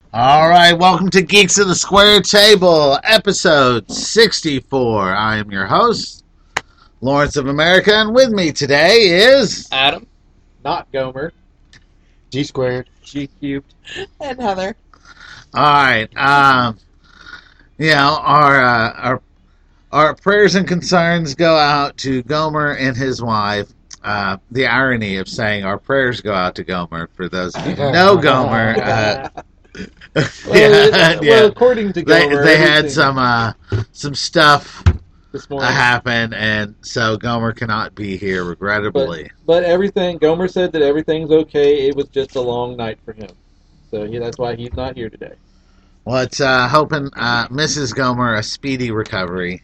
All right, welcome to Geeks of the Square Table, episode 64. I am your host, Lawrence of America, and with me today is... Adam. Not Gomer. G squared. G cubed. And Heather. All right, our prayers and concerns go out to Gomer and his wife. The irony of saying our prayers go out to Gomer, for those of you who know Gomer... Well, according to Gomer, they had some stuff this morning happen, and so Gomer cannot be here, regrettably. But everything, Gomer said that everything's okay. It was just a long night for him, so that's why he's not here today. Well, it's hoping Mrs. Gomer a speedy recovery.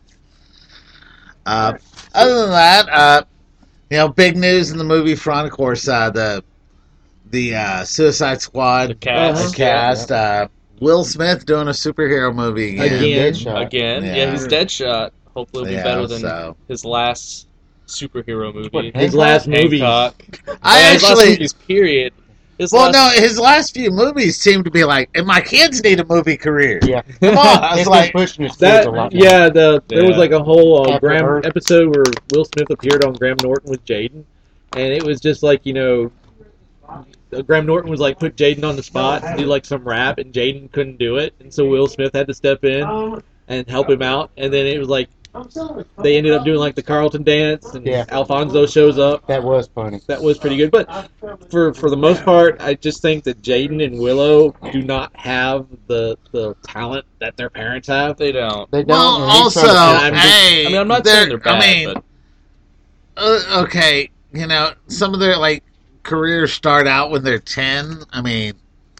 Other than that, big news in the movie front, of course, the Suicide Squad The cast. Will Smith doing a superhero movie again. Again. Yeah. Yeah, he's Deadshot. Hopefully it'll be better than his last superhero movie. His last movie. His last movies, period. His last few movies seem to be like, and my kids need a movie career. Yeah. Come on. I was like, pushing his kids a lot more. There was like a whole After Graham Earth. episode where Will Smith appeared on Graham Norton with Jaden, and it was just like, Graham Norton was like put Jaden on the spot to do like some rap, and Jaden couldn't do it, and so Will Smith had to step in and help him out, and then it was like they ended up doing like the Carlton dance, and Alfonso shows up. That was funny. That was pretty good, but for the most part, I just think that Jaden and Willow do not have the talent that their parents have. They don't. They don't. well, and he's also, trying to- I'm not saying they're bad, but... okay, some of their, careers start out when they're 10. I mean,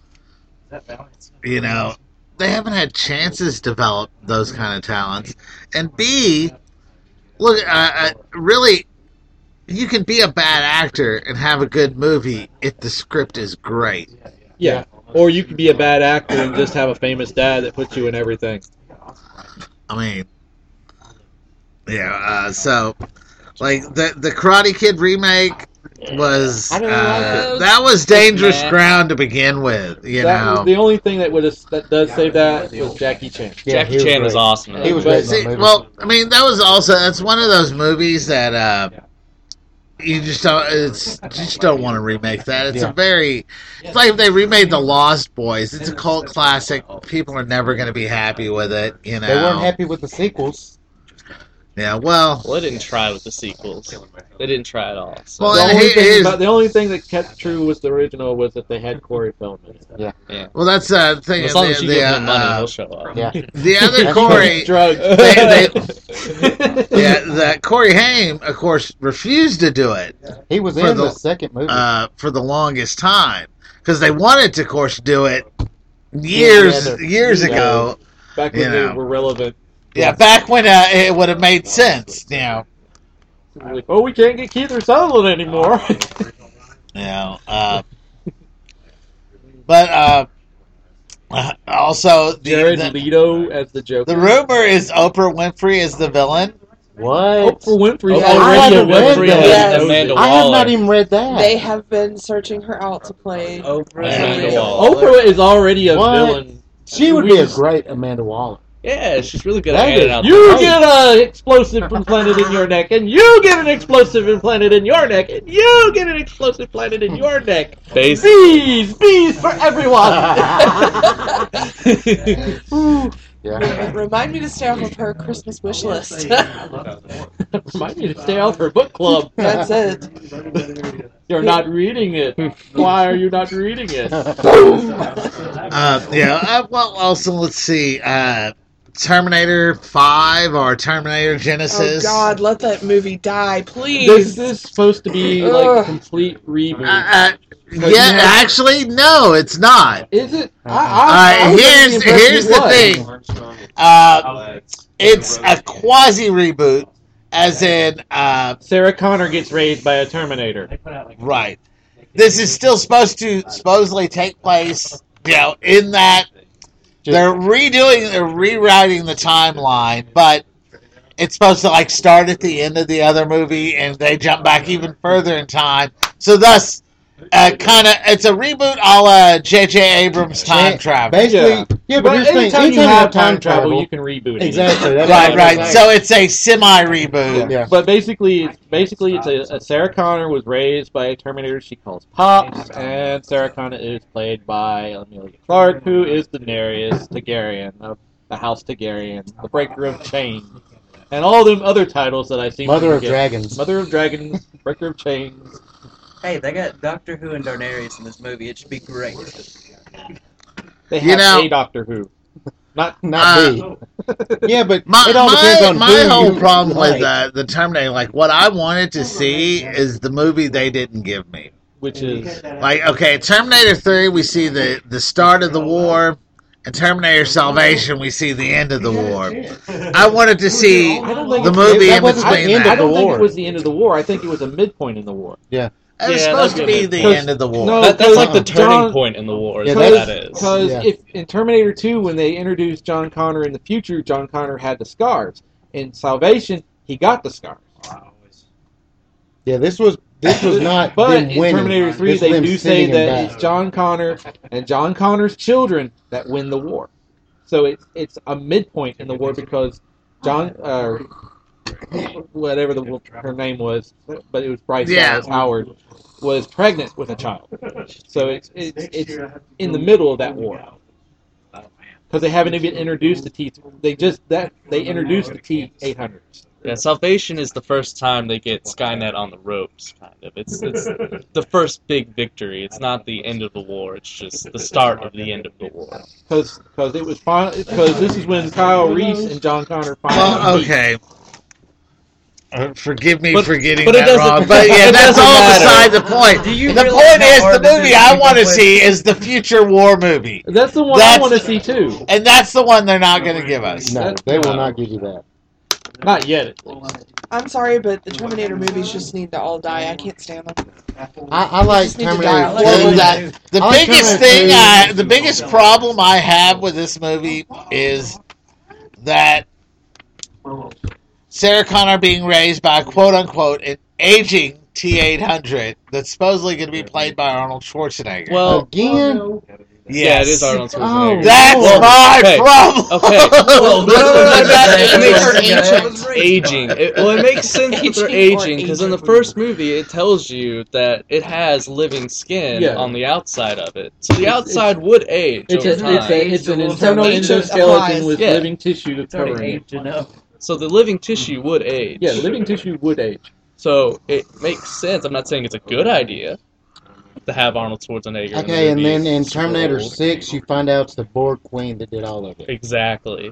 they haven't had chances to develop those kind of talents. And B, look, really, you can be a bad actor and have a good movie if the script is great. Yeah. Or you could be a bad actor and just have a famous dad that puts you in everything. I mean, so, the Karate Kid remake was I didn't like it. that was dangerous ground to begin with. The only thing that does save that was Jackie Chan. Yeah, Jackie Chan was great. awesome. He was But- great in See, that movie. well, I mean, that's one of those movies that you just don't want to remake that. It's it's like if they remade The Lost Boys. It's a cult classic. People are never going to be happy with it. They weren't happy with the sequels. Yeah, well, Well, they didn't try with the sequels. They didn't try at all. So. Well, The only thing that kept true with the original was that they had Corey Feldman. well, that's the thing. As long as you give him money, he'll show up. Yeah. The other Corey, Drugs. that Corey Haim, of course, refused to do it He was For in the- the second movie. for the longest time because they wanted to, of course, do it years ago. Back when they were relevant. Yeah, back when it would have made sense. Like, oh, we can't get Keith Sutherland anymore. But also Jared the Leto as the Joker. rumor is Oprah Winfrey is the villain. What? Oprah Winfrey's Oh, I already a haven't read villain. that. Yes. Amanda I have Waller. not even read that. They have been searching her out to play. Amanda Waller. Oprah is already a What? villain. She would be a great Amanda Waller. Yeah, she's really good at That handing is- out You the get an explosive implanted in your neck, and you get an explosive implanted in your neck, and you get an explosive implanted in your neck. face. Bees for everyone. Yeah. Remind me to stay off of her Christmas wish list. Remind me to stay off her book club. That's it. You're not reading it. Why are you not reading it? Well, also let's see. Terminator 5 or Terminator Oh Genesis. God, let that movie die, This please. is supposed to be like a Ugh. complete reboot. Actually, no, it's not. Is it? Here's the thing. It's a quasi reboot, as in, Sarah Connor gets raised by a Terminator. right. This is still supposed to supposedly take place, in that they're rewriting the timeline, but it's supposed to start at the end of the other movie, and they jump back even further in time. So thus, it's a reboot a la J.J. Abrams' Time Travel. Basically, yeah, but here's the thing. anytime you have time travel, you can reboot it. Exactly. That's Right, what right. I'm So it's a semi-reboot. Yeah. But basically, it's a Sarah Connor was raised by a Terminator she calls Pops, and Sarah Connor is played by Emilia Clarke, who is Daenerys Targaryen of the House Targaryen, the Breaker of Chains, and all them other titles that I seem Mother to of forget. Dragons. Mother of Dragons, Breaker of Chains. Hey, they got Doctor Who and Daenerys in this movie. It should be great. They You have know- a Doctor Who, not B. Yeah, but My it all depends on my who whole you problem with like. the Terminator, like what I wanted to see is the movie they didn't give me. which is Like, okay, Terminator 3, we see the start of the war. In Terminator Salvation, we see the end of the war. I wanted to see the movie that in wasn't the between end I that. don't think war. it was the end of the war. I think it was a midpoint in the war. It was Yeah, supposed to that'd be be the good. end of the war. No, That's like the turning John- point in the war. Is Yeah, what that's- that is. Because Yeah. if in Terminator 2, when they introduced John Connor in the future, John Connor had the scars. In Salvation, he got the scars. Yeah, this was not But them in winning. Terminator 3, This was they them do say sending him that back. it's John Connor and John Connor's children that win the war. So it's a midpoint in the war because John, whatever her name was, but it was Bryce Yeah. Dallas Howard, was pregnant with a child. So it's in the middle of that war. Because they haven't even introduced the T. They introduced the T-800s. Yeah, Salvation is the first time they get Skynet on the ropes, kind of. It's the first big victory. It's not the end of the war. It's just the start of the end of the war. Because it was because this is when Kyle Reese and John Connor finally. Well, meet. okay. Forgive me But- for getting but it that doesn't- wrong, but yeah, it that's doesn't all matter. beside the point. Do you The realize point how is, hard the this movie is I to want to come up see is the future war movie, That's the one That's- I want to see too. and that's the one they're not going to give us. No, they will not give you that. Not yet, at least. I'm sorry, but the Terminator movies just need to all die. I can't stand them. I like just need to die. Terminator. Like, Well, 2. the I like biggest Terminator thing, the biggest problem I have with this movie is that Sarah Connor being raised by a quote-unquote an aging T-800 that's supposedly going to be played by Arnold Schwarzenegger. Well, Again? yeah, it is Arnold Schwarzenegger. That's Well, my okay, problem. Okay. Well, It makes her ancient. Aging. It makes sense that they're Aging or aging because in the agent. first movie it tells you that it has living skin Yeah. on the outside of it, so the It's- outside would age It's over time. it's an internal Ancient endoskeleton applies. with Yeah. living tissue covering it. So the living tissue would age. Yeah, living tissue would age. So it makes sense. I'm not saying it's a good idea to have Arnold Schwarzenegger. in the Okay, and movie. then in Super Terminator old. 6, you find out it's the Borg Queen that did all of it. Exactly.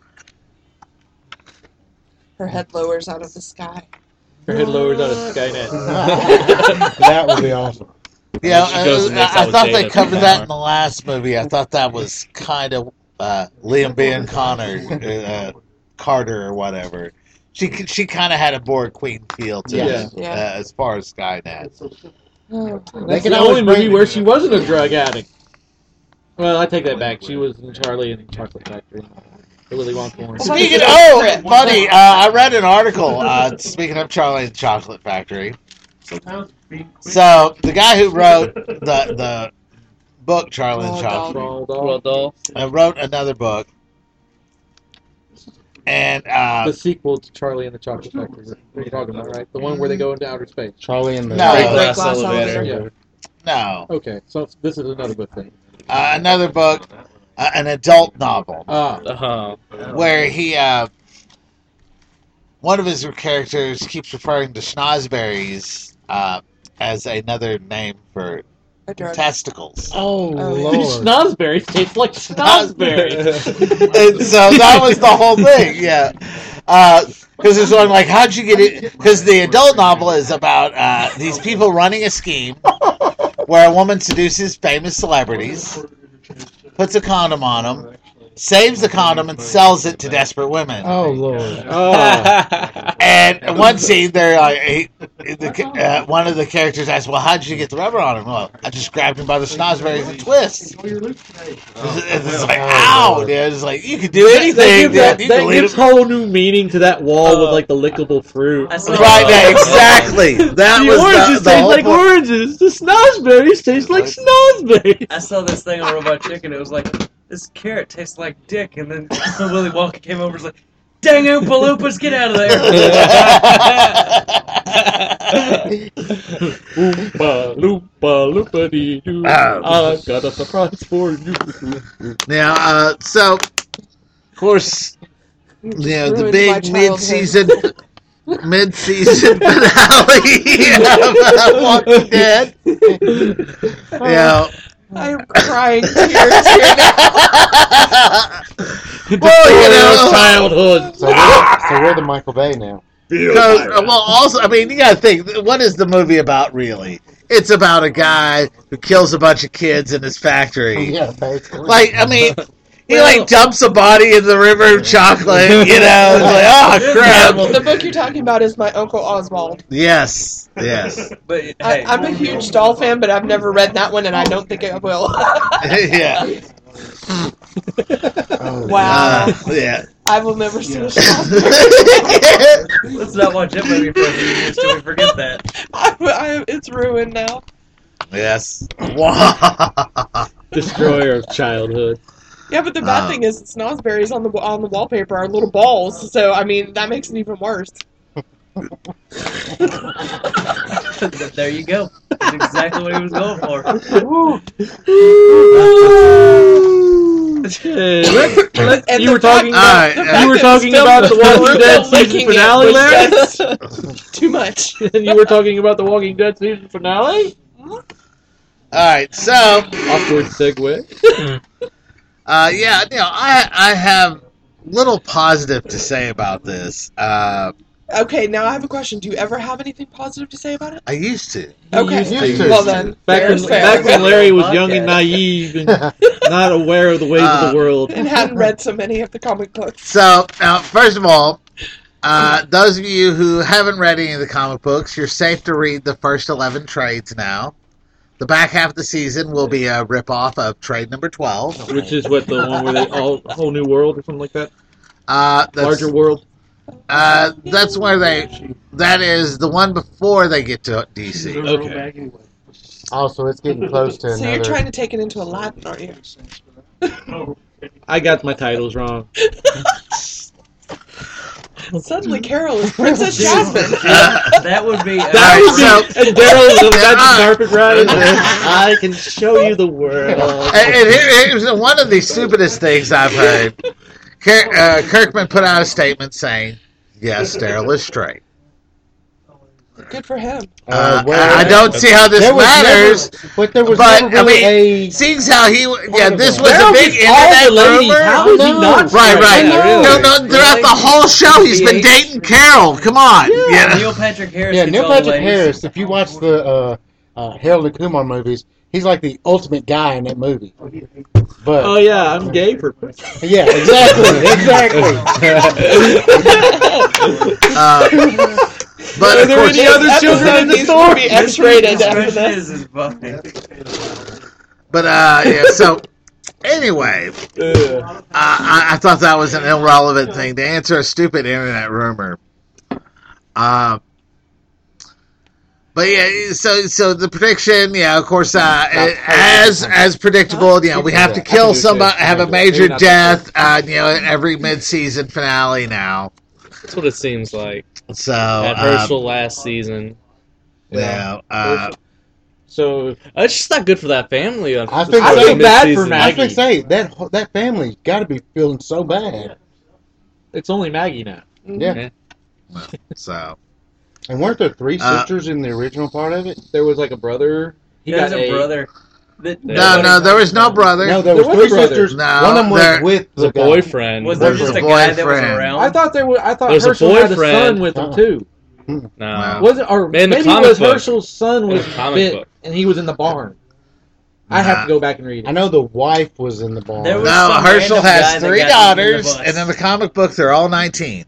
Her head lowers out of the sky. Her head lowers out of Skynet. That would be awesome. Yeah, She goes and makes I out with thought they Jada covered Pinkett. that in the last movie. I thought that was kind of Liam Ben Connor, Carter or whatever. She kind of had a Borg Queen feel to Yeah. it, Yeah. as far as Skynet. Oh. That's can the always only movie bring- where she wasn't a drug addict. Well, I take that back. She was in Charlie and the Chocolate Factory. The Willy Wonka one. Speaking, Secret. buddy, I read an article. Speaking of Charlie and the Chocolate Factory, so the guy who wrote the book Charlie and the Oh, Chocolate Roald Well, Dahl. doll. wrote another book, and The sequel to Charlie and the Chocolate Factory. What are you talking about, right? The one where they go into outer space. Charlie and the... No. Great Great glass glass elevator. elevator. Yeah. no, Okay, so this is another good thing. another book, an adult novel. Uh-huh. Where he, one of his characters keeps referring to schnozberries as another name for A drug. testicles. Oh, Oh, Lord. Schnozberries taste like schnozberries. And so that was the whole thing, yeah. Because it's one like, how'd you get it? Because the adult novel is about these people running a scheme where a woman seduces famous celebrities, puts a condom on them, saves the condom and sells it to desperate women. Oh Lord. Oh, And in one scene, they're like, one of the characters asks, "Well, how'd you get the rubber on him?" "Well, I just grabbed him by the snozberries and twists." It's like, ow, dude. It's like, you can do anything, that dude. You can lead gives him- whole new meaning to that wall with like the lickable fruit. I saw, Right, yeah, exactly. That The was oranges the taste whole like point. oranges. The snozberries taste like snozberries. I saw this thing on Robot Chicken. It was like, this carrot tastes like dick. And then Willy Wonka came over and was like, dang Oompa Loompas, get out of there. Oompa loompa loompa dee doo. I've got a surprise for you. Now, so, of course, you know, the Ruined my big childhood. mid-season finale of Walking Dead. You know, I'm crying tears here now. well, you know, Childhood. So we're the Michael Bay now. because, well, also, I mean, you gotta think, what is the movie about, really? It's about a guy who kills a bunch of kids in his factory. Yeah, basically. Like, I mean, he, like, dumps a body in the river of chocolate, you know? It's like, oh, crap. The book you're talking about is My Uncle Oswald. Yes, yes. But hey, I'm a huge doll fan, but I've never read that one, and I don't think I will. Yeah. Oh, Wow. Yeah. I will never see a let's not watch that movie for a few years till we forget that. It's ruined now. Yes. Destroyer of childhood. Yeah, but the bad thing is, snozberries on the wallpaper are little balls. So I mean, that makes it even worse. There you go. That's exactly what he was going for. And You the were talking fact- about the you were talking about the Walking Dead season licking it finale, was Larry. just too much. And you were talking about the Walking Dead season finale. Alright, so, Awkward segue. yeah, you know, I have little positive to say about this. Okay, now I have a question. Do you ever have anything positive to say about it? I used to. Okay, used to. well then, Back when, fair. back when Larry was young and naive and not aware of the ways of the world. And hadn't read so many of the comic books. So, first of all, those of you who haven't read any of the comic books, you're safe to read the first 11 trades now. The back half of the season will be a ripoff of trade number 12. Which is what the one where they all whole new world or something like that. That's, Larger world. that's where that is the one before they get to DC. Okay. Also, it's getting close to So another. you're trying to take it into Aladdin, aren't you? I got my titles wrong. Suddenly Carol is Princess Jasmine. That would be. That Alright, would be, and Daryl is a magic carpet ride. I can show you the world. And here's one of the stupidest things I've heard. Kirkman put out a statement saying, "Yes, Daryl is straight." Good for him. I don't see how this there was matters. but there was But, never really I mean, seeing how he, this was Daryl a big gets all internet the ladies. rumor. How is he No. not Right, right. straight? I know. No, throughout the whole show, he's been dating Carol. Come on. Yeah. Neil Patrick Harris. Yeah, gets Neil all the Patrick ladies. Harris. If you watch the Harold and Kumar movies, he's like the ultimate guy in that movie. But Oh yeah, I'm gay for. yeah, exactly. But Are of there course, any other children in the Needs to store? be X-rated after Expression this. is funny. but yeah. So anyway, I thought that was an irrelevant thing to answer a stupid internet rumor. But yeah, so the prediction, yeah, of course, as predictable, you know, we have to kill somebody, have a major death, you know, in every mid-season finale now. That's what it seems like. So At Herschel last season. yeah, So It's just not good for that family. I think I so. feel bad for Mid-season. I was Maggie. gonna say that family's got to be feeling so bad. It's only Maggie now. Yeah. so And weren't there three sisters in the original part of it? There was like a brother. He There's got a brother. no, there was no brother. No, there There was was a three brother. sisters. No, One of them was there- with The the guy. boyfriend. Was there There's just a a guy that was boyfriend. around? I thought There's a Herschel had a boyfriend. son with him too. No. Was it or In the maybe it comic was book. Herschel's son In was the comic bit book. and he was in the barn. I have to go back and read it. I know the wife was in the barn. There was No, some Herschel random guy has that 3 got eaten in the daughters, bus. and in the comic book, they're all 19.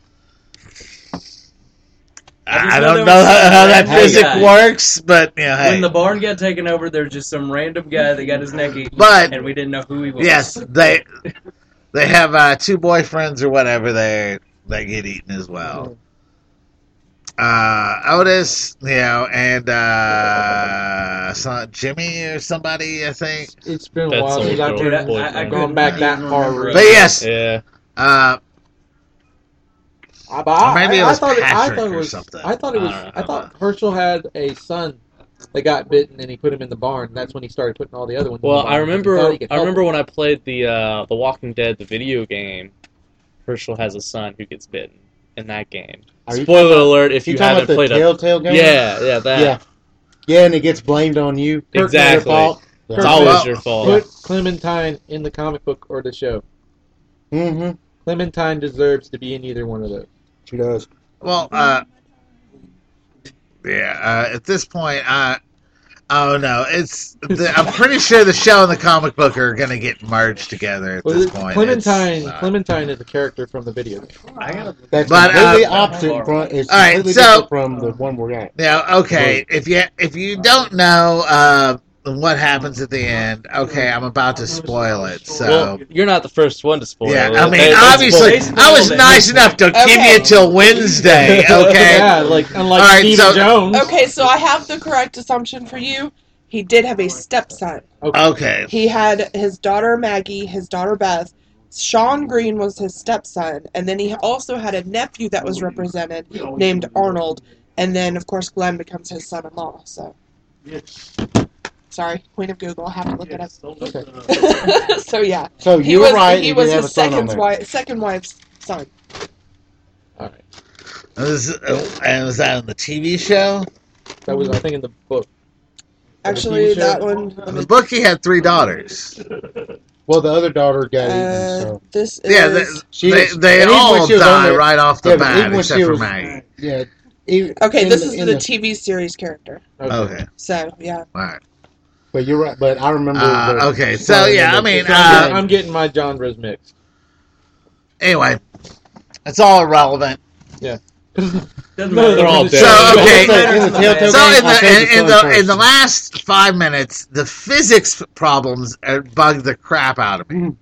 I know don't there know was some how that random physics guy. works, but hey. When the barn got taken over, there was just some random guy that got his neck eaten, But- and we didn't know who he was. Yes, they have 2 boyfriends or whatever they get eaten as well. Otis, and Jimmy or somebody, I think. It's been a That's while since old I've girl. been I gone back that far. remember. But yes, Yeah. Maybe it was thought Patrick it or was. something. I thought it was. I don't I know. thought Herschel had a son that got bitten, and he put him in the barn. That's when he started putting all the other ones. in Well, the barn. I He remember. thought he could I help remember him. when I played the Walking Dead, the video game. Herschel has a son who gets bitten in that game. Are you Spoiler talking alert! If You you talking haven't about the played a Telltale game? yeah, that Yeah, and it gets blamed on you. Kirk, exactly. Your fault. It's Kirk, always well, your fault. Put Clementine in the comic book or the show. Mm-hmm. Clementine deserves to be in either one of those. She does. Well, at this point, oh no, I'm pretty sure the show and the comic book are going to get merged together at this point. Clementine is a character from the video game. I gotta. That's But, completely uh, opposite from. It's all right, completely so- different from the one we're at. Now, okay, if you don't know what happens at the end, okay, I'm about to spoil it. So, Well, you're not the first one to spoil yeah, it. I mean, They obviously, spoiled I was it. nice enough to give Okay. you till Wednesday. Okay, Yeah, like unlike All right, Steve so- Jones. Okay, so I have the correct assumption for you. He did have a stepson. okay. He had his daughter Maggie, his daughter Beth. Sean Green was his stepson, and then he also had a nephew that was represented named Arnold, and then of course Glenn becomes his son-in-law. So, sorry, Queen of Google, I have to look it up. So yeah, So he you was were right. he you was did have a his son on there. second wife's son. All right, And was that on the TV show? that was I think in the book. Actually, TV show? that one. In the book, he had 3 daughters. Well, the other daughter got eaten. So This is Yeah, they and even all when she was on die there- right off the yeah, but bat, even when except she for was- Maggie. yeah. okay. in This is in the TV series character. Okay, So yeah. all right. But you're right. But I remember. the- Okay, so yeah, I mean, I'm getting my genres mixed. anyway, it's all irrelevant. Doesn't No, matter. they're all dead. So, okay. In the Telltale So game, I think it's in one the person. last 5 minutes, the physics problems bugged the crap out of me.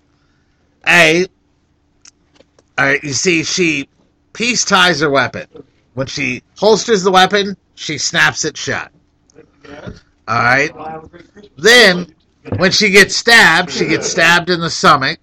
All right, you see, she peace ties her weapon. When she holsters the weapon, she snaps it shut. All right. Then, when she gets stabbed in the stomach.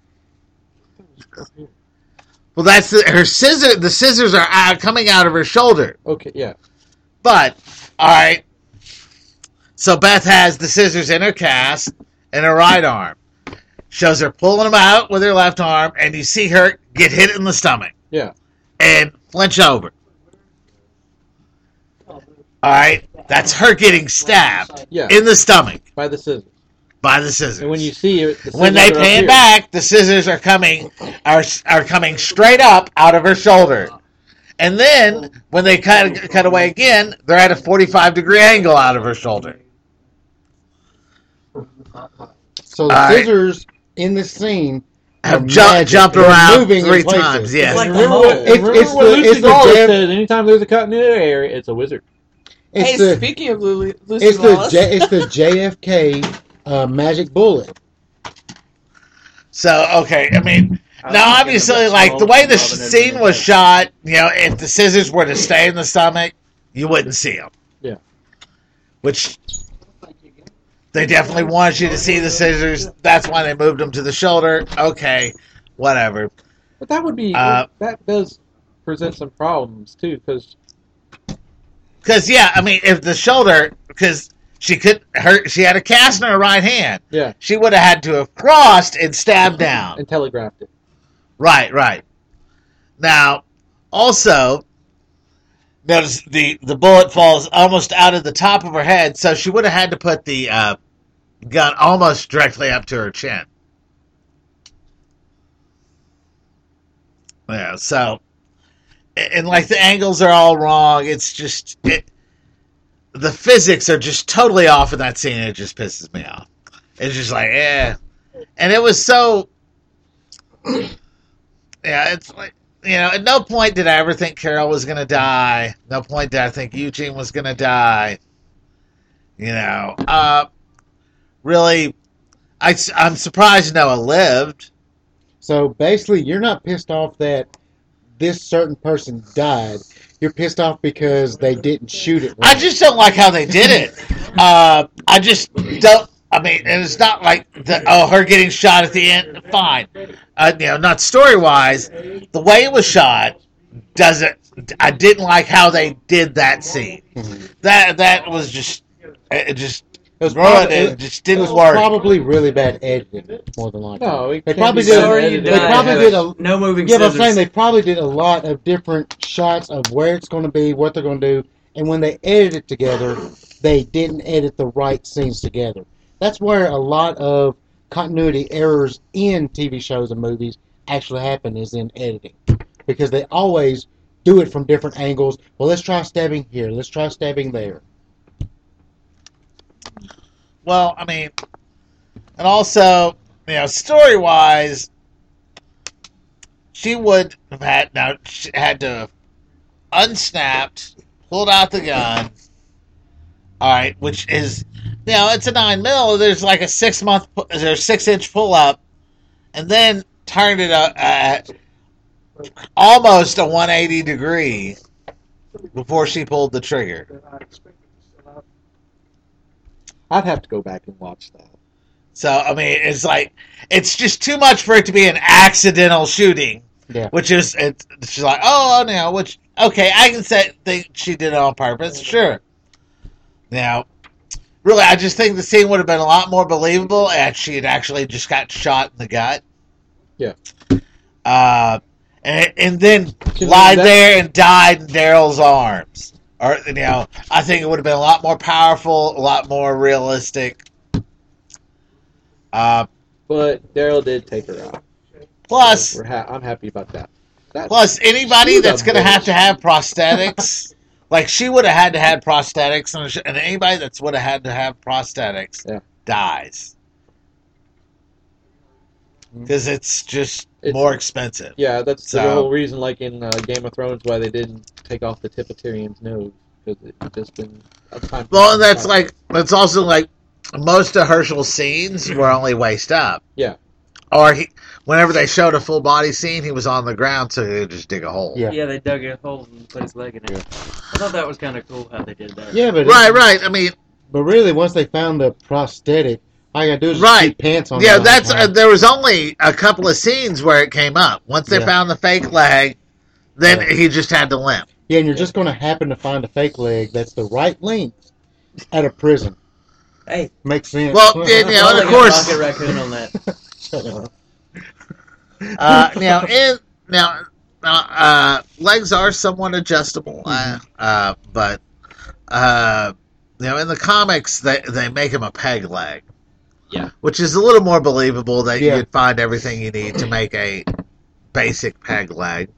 Well, that's her scissor. The scissors are coming out of her shoulder. Okay, yeah. But, all right. So Beth has the scissors in her cast and her right arm. Shows her pulling them out with her left arm, and you see her get hit in the stomach. Yeah. And flinch over. All right. That's her getting stabbed Yeah. in the stomach By the scissors. by the scissors. And when you see it, the When they scissors are up pan here. back, the scissors are coming straight up out of her shoulder. And then when they cut away again, they're at a 45-degree angle out of her shoulder. So the All right. scissors in this scene Have are jumped magic. They're around moving in 3 places. times. Yes. It's like the Remember hole. what, It's- remember it's what the- Lucy it's the Lawless Jeff- said, anytime there's a cut in the area, it's a wizard. It's Hey, the speaking of Lucy it's the Lawless, it's the JFK magic bullet. So, okay, I mean, I now was obviously, thinking of like, the way the Robin Hood scene and was everything. shot, if the scissors were to stay in the stomach, you wouldn't see them. Yeah. Which, they definitely wanted you to see the scissors. That's why they moved them to the shoulder. Okay, whatever. But that would be, that does present some problems, too, because Because, yeah, I mean, if the shoulder, because she had a cast in her right hand. yeah, She would have had to have crossed and stabbed down. and telegraphed it. Right. Now, also, notice the bullet falls almost out of the top of her head, so she would have had to put the gun almost directly up to her chin. Yeah, so, and like the angles are all wrong. It's just, the physics are just totally off in that scene, and it just pisses me off. It's just like, yeah. And it was so... Yeah, it's like, at no point did I ever think Carol was going to die. No point did I think Eugene was going to die. Really, I'm surprised Noah lived. So basically, you're not pissed off that this certain person died. You're pissed off because they didn't shoot it right. I just don't like how they did it. I just don't. I mean, and it's not like her getting shot at the end. Fine, not story wise. The way it was shot doesn't. I didn't like how they did that scene. Mm-hmm. That was just. It just It just didn't was work. Probably really bad editing, more than likely. No, they probably did. They probably did a. No moving Yeah, but I'm scissors. saying they probably did a lot of different shots of where it's going to be, what they're going to do, and when they edited it together, they didn't edit the right scenes together. That's where a lot of continuity errors in TV shows and movies actually happen, is in editing, because they always do it from different angles. Well, let's try stabbing here. Let's try stabbing there. Well, I mean, and also, story-wise, she would have had to have unsnapped, pulled out the gun. All right, which is, it's a 9mm. There's like a 6-inch pull-up, and then turned it at almost a 180 degree before she pulled the trigger. I'd have to go back and watch that. So, I mean, it's like, it's just too much for it to be an accidental shooting. Yeah. Which is, she's like, which, okay, I can think she did it on purpose, sure. Now, really, I just think the scene would have been a lot more believable if she had actually just got shot in the gut. Yeah. And then lied there and died in Daryl's arms. Or, I think it would have been a lot more powerful, a lot more realistic. But Daryl did take her out. Plus, So I'm happy about that. Plus, anybody that's going to have prosthetics, like she would have had to have prosthetics, and anybody that's would have had to have prosthetics dies. Because it's just more expensive. Yeah, that's the So- whole reason, like in Game of Thrones, why they didn't take off the tip of Tyrion's nose, because it just been a time. Well, and that's also like most of Herschel's scenes were only waist up. Yeah. Or whenever they showed a full body scene, he was on the ground, so they just dig a hole. Yeah. Yeah, they dug a hole and put his leg in it. I thought that was kind of cool how they did that. Yeah, but Right. I mean, But really, once they found the prosthetic, all you gotta do is just Right. keep pants on. yeah, the that's whole time. there was only a couple of scenes where it came up. Once they Yeah. found the fake leg, then Yeah. he just had to limp. Yeah, and you're just going to happen to find a fake leg that's the right length at a prison. Hey, Makes sense. Well, yeah, and I'll of get course, Rocket Raccoon on that. legs are somewhat adjustable, but in the comics they make him a peg leg. Yeah. Which is a little more believable that Yeah. you'd find everything you need to make a basic peg leg.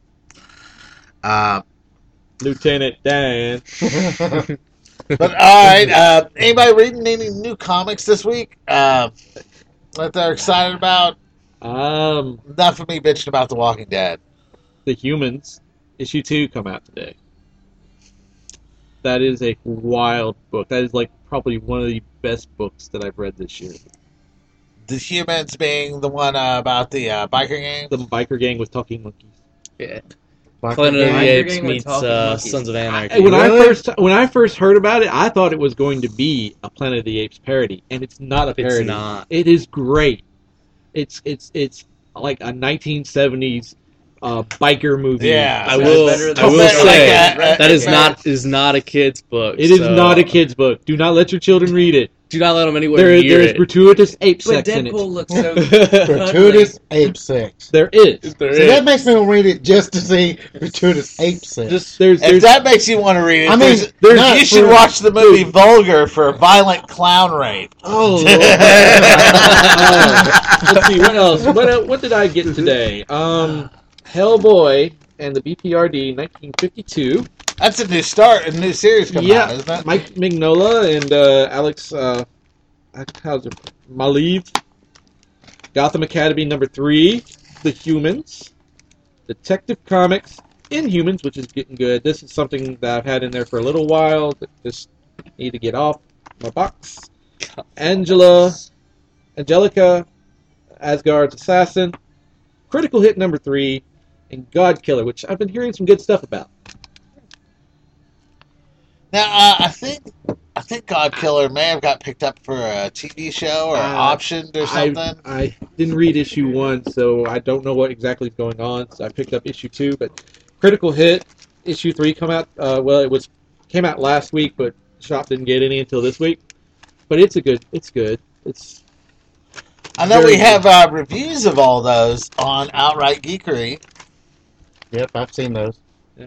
Lieutenant Dan. But alright, anybody reading any new comics this week that they're excited about? Not for me bitching about The Walking Dead. The Humans, issue 2 come out today. That is a wild book. That is like probably one of the best books that I've read this year. The Humans being the one about the biker gang? The biker gang with talking monkeys. Yeah. Biker Planet of gang. the Biker Apes gang with meets talking monkeys. Sons of Anarchy. When Really? I first heard about it, I thought it was going to be a Planet of the Apes parody, and it's not a parody. It's not. It is great. It's like a 1970s biker movie. Yeah. I It's will. better than- I will Like say a- that is not a kid's book. It is so not a kid's book. Do not let your children read it. Do not let them anywhere There near is it. gratuitous ape But sex in Deadpool it. looks so Gratuitous ape sex. There is. There So is. that makes me want to read it just to see gratuitous ape sex. Just there's If that makes you want to read it, I mean, not you should for- watch the movie Vulgar for violent clown rape. oh. Lord. Let's see what else. What did I get today? Hellboy and the BPRD 1952. That's a new series coming out, isn't it? Mike Mignola and Alex. How's it? Maliv. Gotham Academy number 3, The Humans. Detective Comics, Inhumans, which is getting good. This is something that I've had in there for a little while. That just need to get off my box. Angelica, Asgard's Assassin. Critical Hit number 3, and God Killer, which I've been hearing some good stuff about. Now, I think God Killer may have got picked up for a TV show or optioned or something. I didn't read issue 1, so I don't know what exactly is going on. So I picked up issue 2, but Critical Hit issue 3 came out last week, but shop didn't get any until this week. But it's good. I know we have reviews of all those on Outright Geekery. Yep, I've seen those. Yeah.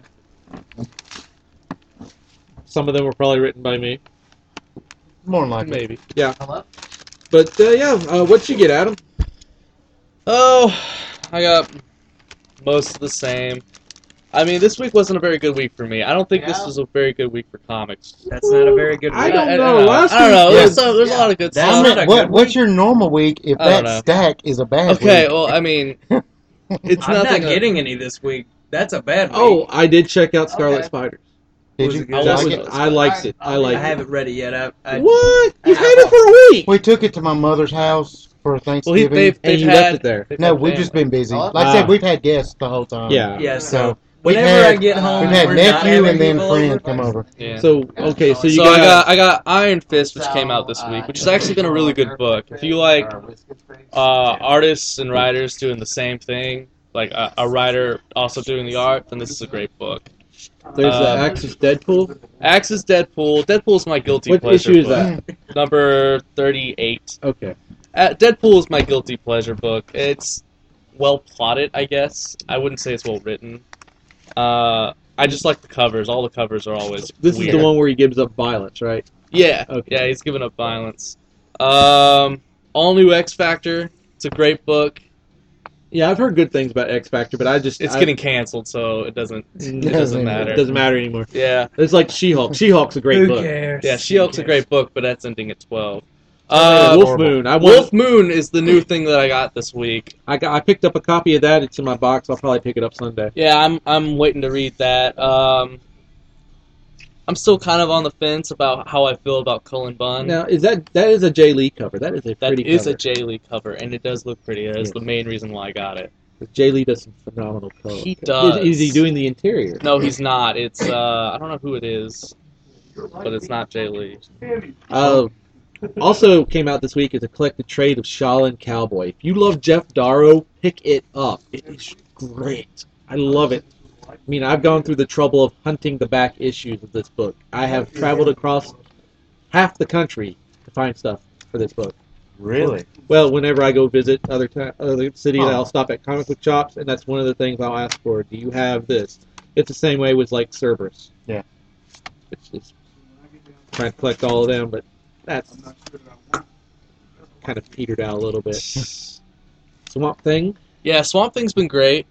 Some of them were probably written by me. More than likely. Maybe. Yeah. But, what'd you get, Adam? Oh, I got most of the same. I mean, this week wasn't a very good week for me. I don't think this was a very good week for comics. That's not a very good. I week. don't know. I don't know. There's a lot of good That's stuff. not a good What's your normal week if I don't that know. stack is a bad Okay, week? well, I mean, it's I'm not nothing. getting any this week. That's a bad week. Oh, I did check out Scarlet Spiders. Did was you it good? like That it? was, I liked it. I I liked it. haven't read it yet. I What? You've had it for a week. We took it to my mother's house for Well, Thanksgiving. they've And you had, left it there. they've No, had we've family. just been busy. Like I said, we've had guests the whole time. Yeah. Yeah, So so we've whenever had- I get home, We've had we're not nephew having and then people friend over. come over. Yeah. So, okay, so you So got... I got Iron Fist, which came out this week, which has actually been a really good book. If you like artists and writers doing the same thing, like a writer also doing the art, then this is a great book. There's the Axis Deadpool. Axis Deadpool. Deadpool's my guilty What pleasure issue is book. that? Number 38. Okay. Deadpool is my guilty pleasure book. It's well plotted, I guess. I wouldn't say it's well written. I just like the covers. All the covers are always This weird. is the one where he gives up violence, right? Yeah. Okay. Yeah, he's giving up violence. All New X Factor. It's a great book. Yeah, I've heard good things about X Factor, but It's getting canceled, so it doesn't matter. It doesn't matter anymore. Yeah. It's like She-Hulk. She-Hulk's a great Who book. cares? Yeah, She-Hulk's a great book, but that's ending at 12. Wolf Moon. Wolf Moon is the new thing that I got this week. I picked up a copy of that. It's in my box. I'll probably pick it up Sunday. Yeah, I'm waiting to read that. I'm still kind of on the fence about how I feel about Cullen Bunn. Now, that is a Jay Lee cover. That is a That pretty is cover. a Jay Lee cover, and it does look pretty. That is the main reason why I got it. Jay Lee does some phenomenal color. He does. Is he doing the interior? No, he's not. It's I don't know who it is, but it's not Jay Lee. Also came out this week is a collected trade of Shaolin Cowboy. If you love Jeff Darrow, pick it up. It is great. I love it. I mean, I've gone through the trouble of hunting the back issues of this book. I have traveled across half the country to find stuff for this book. Really? Well, whenever I go visit other cities, I'll stop at comic book shops, and that's one of the things I'll ask for. Do you have this? It's the same way with, like, Cerberus. Yeah. It's just trying to collect all of them, but that's kind of petered out a little bit. Swamp Thing? Yeah, Swamp Thing's been great.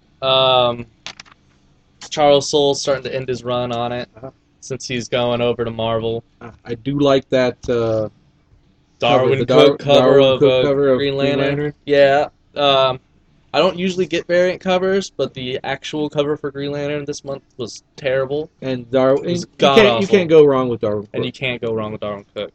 Charles Soule's starting to end his run on it since he's going over to Marvel. I do like that Darwin the Cook cover Darwin of Cook cover of Green Lantern. Lantern. Yeah. I don't usually get variant covers, but the actual cover for Green Lantern this month was terrible, And Darwin. It was You god-awful. can't go wrong with Darwin. and you can't go wrong with Darwin Cook.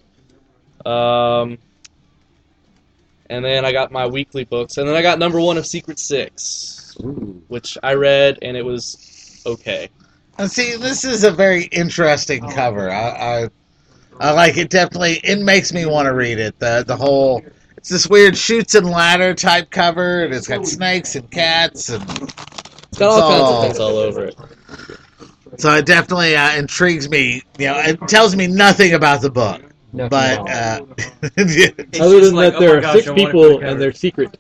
And then I got my weekly books, and then I got number 1 of Secret Six, Ooh. which I read, and it was okay. And see, this is a very interesting cover. I like it. Definitely, it makes me want to read it. The whole, it's this weird shoots and ladder type cover, and it's got snakes and cats, and It's got all kinds of things all over it. so it definitely intrigues me. You know, it tells me nothing about the book, Nothing but at all. Other than like, that, oh there my are gosh, 6 I want to people, click and over. they're secret.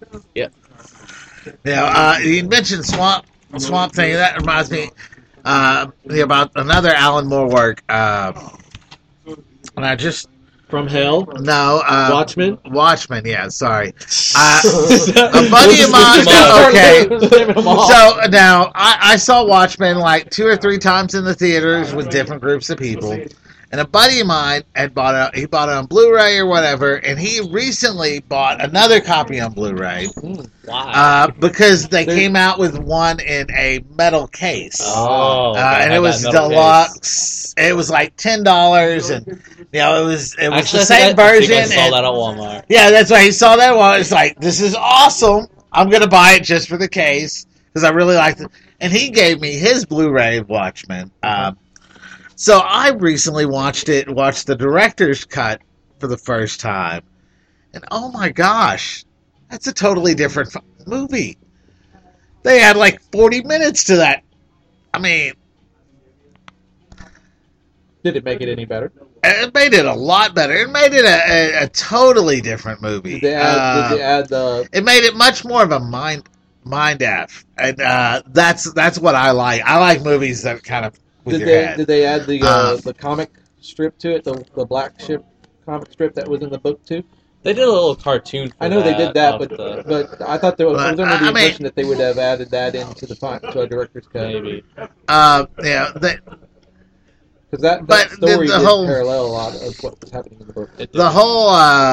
you mentioned Swamp Thing. That reminds me about another Alan Moore work. And I just From Hell, Watchmen. Watchmen. Watchmen, yeah. Sorry. A A buddy of mine. Okay. So now I saw Watchmen like 2 or 3 times in the theaters with different groups of people, And a buddy of mine had bought it on Blu-ray or whatever, and he recently bought another copy on Blu-ray Wow. because they came out with one in a metal case. Oh, And it was deluxe. It was like $10, and it was Actually, the same version. I saw and- that at Walmart. yeah, that's why he saw that one. It's like, this is awesome. I'm gonna buy it just for the case because I really liked it. And he gave me his Blu-ray of Watchmen. So I recently watched the director's cut for the first time, and oh my gosh, that's a totally different movie. They had like 40 minutes to that. I mean, Did it make it any better? it made it a lot better. It made it a totally different movie. Did they add the? It made it much more of a mind F, and that's what I like. I like movies that kind of with your head. Did they add the comic strip to it? The Black Ship comic strip that was in the book too. They did a little cartoon. For I know they did that, of but I thought there was But, under the I mean- impression that they would have added that into to a director's cut. maybe. Yeah, Because that But story the did whole- parallel a lot of what was happening in the book. It did. the whole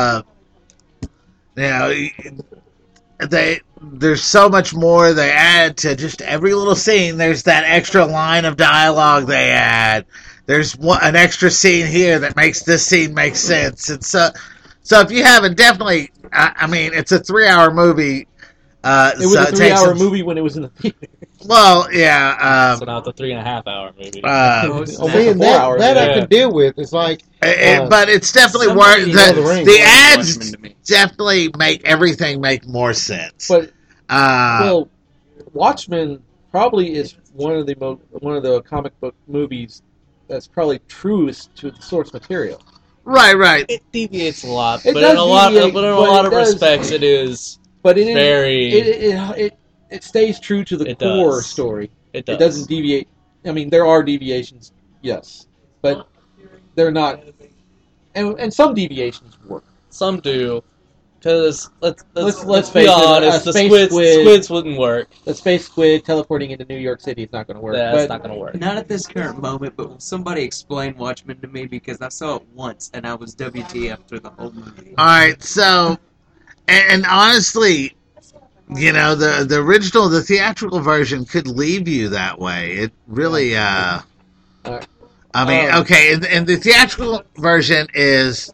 there's so much more they add to just every little scene. There's that extra line of dialogue they add. There's an extra scene here that makes this scene make sense. And so if you haven't, definitely, I mean, it's a 3-hour movie. It was a 3-hour movie when it was in the theater. Well, yeah. So now it's a 3.5-hour movie. Seeing 4 hours. that I Yeah. can deal with. It's like But it's definitely Somebody worth Lord of the Rings. the Watchmen ads to me. definitely make everything make more sense. But Uh, well, Watchmen probably is one of the comic book movies that's probably truest to the source material. right. It deviates a lot, It but does in a lot, deviate, but in a but lot it of does- respects, it is But it very. it stays true to the It core does. story. It does. It doesn't deviate. I mean, there are deviations, yes, but they're not. And some deviations work. Some do, because let's Let's be face it, honest, a the space squids wouldn't work. The space squid teleporting into New York City is not going to work. That's but not gonna work. Not at this current moment, but will somebody explain Watchmen to me because I saw it once and I was WTF through the whole movie. All right, so and honestly, the original, the theatrical version could leave you that way. It really, I mean, okay, and the theatrical version is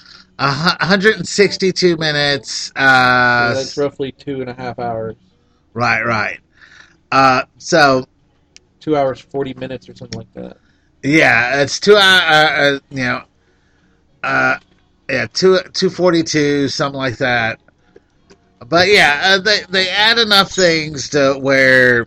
162 minutes. so that's roughly 2.5 hours. Right. So 2 hours 40 minutes or something like that. yeah, it's 2 hours. 242, something like that. But yeah, they add enough things to where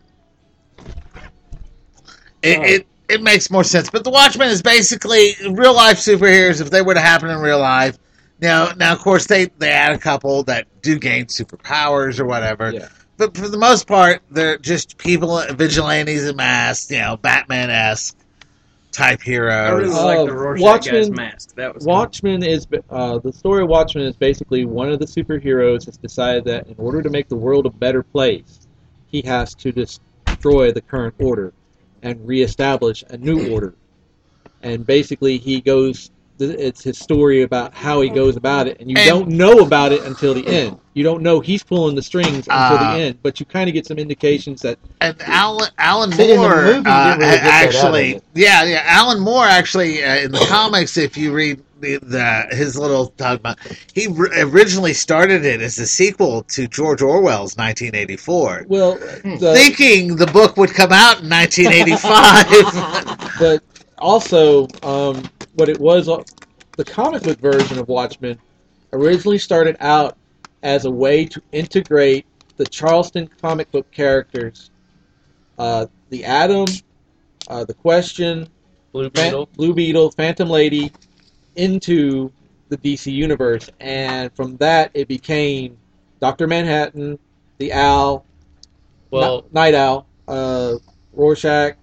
it makes more sense. But the Watchmen is basically real life superheroes if they were to happen in real life. Now of course they add a couple that do gain superpowers or whatever. Yeah. But for the most part, they're just people, vigilantes in masks, Batman-esque type I heroes. really like the Rorschach Watchmen- guy's mask. That was Watchmen is the story of Watchmen is basically one of the superheroes has decided that in order to make the world a better place, he has to destroy the current order and reestablish a new order. And basically, he goes. It's his story about how he goes about it, and you don't know about it until the end. You don't know he's pulling the strings until the end, but you kind of get some indications that And Alan See, in the Moore movie, you didn't really get that out of actually, it. yeah, Alan Moore actually in the comics, if you read his little talk about, he originally started it as a sequel to George Orwell's 1984, well, thinking the book would come out in 1985. but also what it was, the comic book version of Watchmen originally started out as a way to integrate the Charleston comic book characters, the Atom, the Question, Blue Beetle. Blue Beetle, Phantom Lady, into the DC universe, and from that it became Dr. Manhattan, the Owl, Well, Night Owl, Rorschach.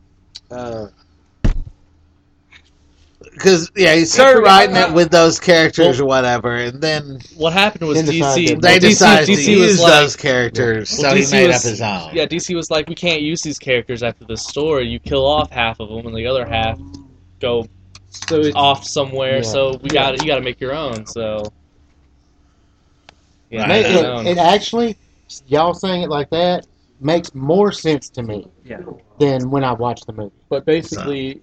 Because he started writing it with those characters or whatever, and then what happened was Then DC. decided they decided to DC was use like, those characters, Well, so he DC made was- up his own. Yeah, DC was like, we can't use these characters after this story. You kill off half of them, and the other half go So it's, off somewhere. Yeah. So you got to make your own. So yeah, Right. It actually, y'all saying it like that makes more sense to me Yeah. than when I watched the movie. but basically,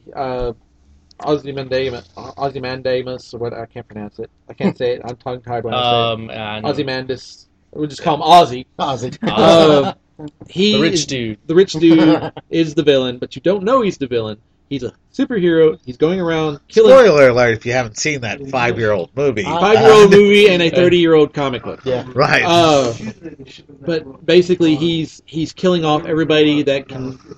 Ozymandias, or what, I can't pronounce it. I can't say it. I'm tongue-tied when I say it. I know. Ozymandias. We'll just call him Ozzy. Ozzy. He the rich is- dude. The rich dude is the villain, but you don't know he's the villain. He's a superhero. He's going around killing Spoiler alert if you haven't seen that 5-year-old movie. a 5-year-old movie and a 30-year-old comic book. Yeah. Right. But basically, he's killing off everybody that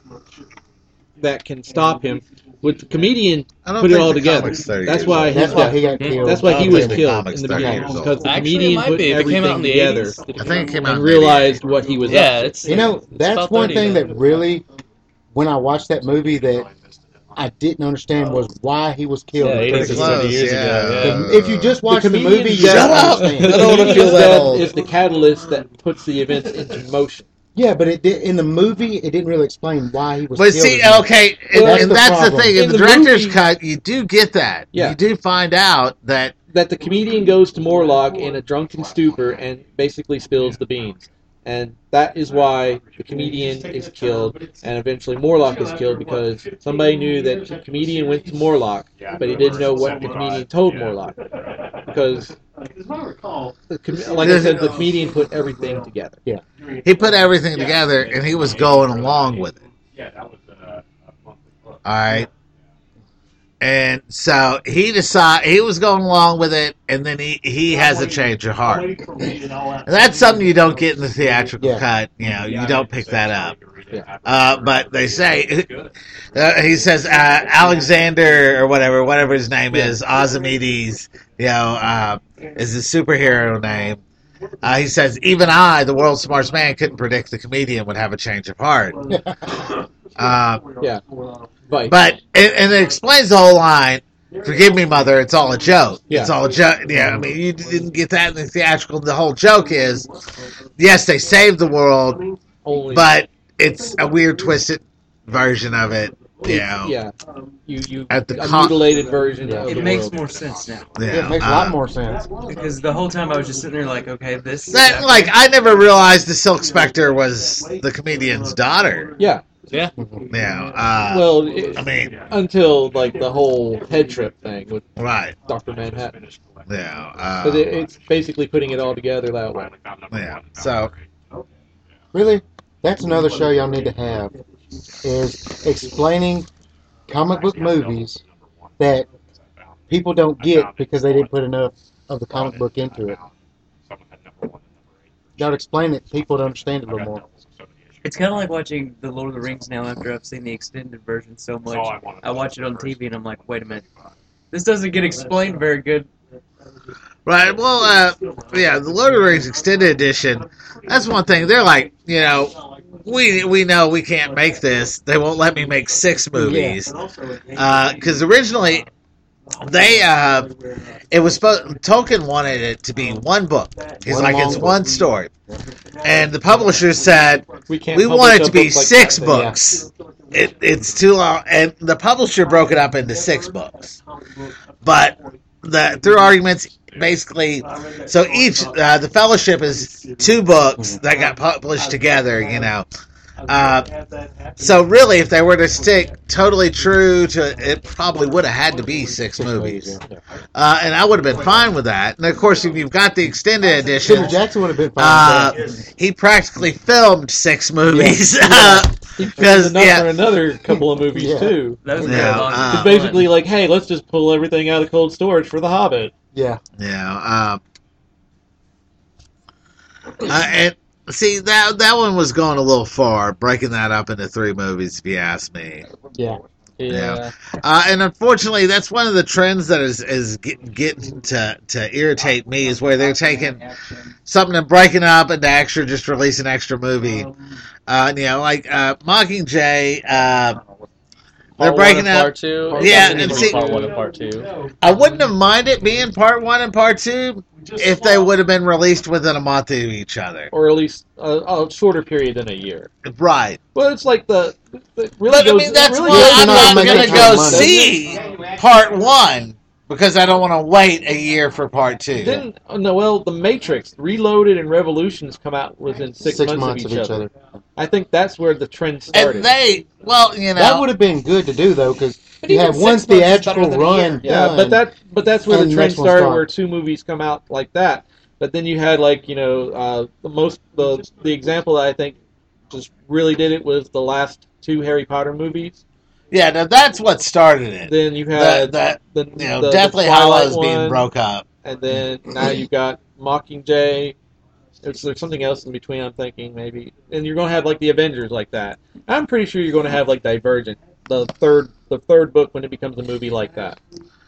can stop him. With the comedian, I don't put it think all the together. comic's 30 That's years why old. That's why he got Hmm. killed. That's why I he don't was think the killed comic's in the 30 beginning years old. because the Actually, it comedian might put be. If it came out in everything the together 80s. I think it came out and in realized what he was. Yeah, up to. it's You know, it's that's about one 30 thing then. that really, when I watched that movie, that I didn't understand was why he was killed. Yeah, in the 80s first is place. 30 years ago. If you just watch the comedian's movie, you death- don't Shut up! understand. I don't wanna The feel comedian's that death old. is the catalyst that puts the events into motion. Yeah, but it did, in the movie, it didn't really explain why he was But killed. see, in the- okay, Well, and that's the that's the problem. thing. In In the the director's movie- cut, you do get that. Yeah. You do find out that That the comedian goes to Morlock in a drunken stupor and basically spills the beans. And that is why the comedian is killed, and eventually Morlock is killed because somebody knew that the comedian went to Morlock, but he didn't know what the comedian told Morlock. Because, like I said, the comedian put everything together. he put everything together and he was going along with it. All right. And so he was going along with it, and then he has a change of heart. And that's something you don't get in the theatrical Yeah. cut. You know, you don't pick that up. Yeah. But they say he says Alexander or whatever his name is, Ozymandias, is his superhero name. He says, even I, the world's smartest man, couldn't predict the comedian would have a change of heart. Yeah. Vice. But and it explains the whole line. Forgive me, mother. It's all a joke. Yeah. It's all a joke. Yeah, I mean, you didn't get that in the theatrical. The whole joke is, yes, they saved the world, Only, but it's a weird, twisted version of it. Yeah. yeah. You At the a co- mutilated version of It the makes world. more sense now. Yeah, it makes a lot more sense. Because the whole time I was just sitting there like, okay, this. That, like, I never realized the Silk Spectre was the comedian's daughter. Yeah. Yeah. Well, I mean, until like the whole head trip thing with right. Dr. Manhattan. Yeah. But it's basically putting it all together that way. Yeah. So, Really, that's another show y'all need to have, is explaining comic book movies that people don't get because they didn't put enough of the comic book into it. Y'all explain it, people to understand it a little more. It's kind of like watching The Lord of the Rings now after I've seen the extended version so much. I watch it on TV and I'm like, wait a minute. This doesn't get explained very good. right. Well, yeah, the Lord of the Rings Extended Edition, that's one thing. They're like, we know we can't make this. They won't let me make 6 movies. Because originally, it was Tolkien wanted it to be one book. He's One like, long it's book. one story. And the publisher said, Can't we publish want it a to be book like 6 that. books. It's too long. And the publisher broke it up into 6 books. But through arguments, basically, so each, the Fellowship is 2 books that got published together, So really, if they were to stick totally true to it, probably would have had to be 6 movies. And I would have been fine with that. And of course, if you've got the extended edition, Peter Jackson would have been fine with that. he practically filmed 6 movies. Because Because, for another couple of movies Yeah. too. That was Yeah, very long. It's basically like, hey, let's just pull everything out of cold storage for The Hobbit. Yeah. And see, that one was going a little far, breaking that up into 3 movies, if you ask me. Yeah. Yeah. And unfortunately, that's one of the trends that is getting to irritate me, is where they're taking something and breaking it up into extra, just release an extra movie. Like Mockingjay, they're breaking up up. part 2. Yeah, and see- part 1 and part 2. I wouldn't have minded being part 1 and part 2 if they would have been released within a month of each other. Or at least a shorter period than a year. Right. Well, it's like the really But I goes, mean, that's it really why goes I'm not not making going to a ton of go money. see part 1 because I don't want to wait a year for part 2. Then, The Matrix, Reloaded, and Revolutions come out within 6 months of each other. I think that's where the trend started. And they, that would have been good to do though, because But you even have 6 one months is better theatrical than a run. year. Yeah, done. but that's where And the the trend next one started, started. where 2 movies come out like that. But then you had the example that I think just really did it was the last 2 Harry Potter movies. Yeah, now that's what started it. Then you had the Deathly Twilight Hallows being one, broke up. and then now you've got Mockingjay. There's something else in between, I'm thinking, maybe. And you're going to have, the Avengers like that. I'm pretty sure you're going to have, Divergent, the third book when it becomes a movie like that.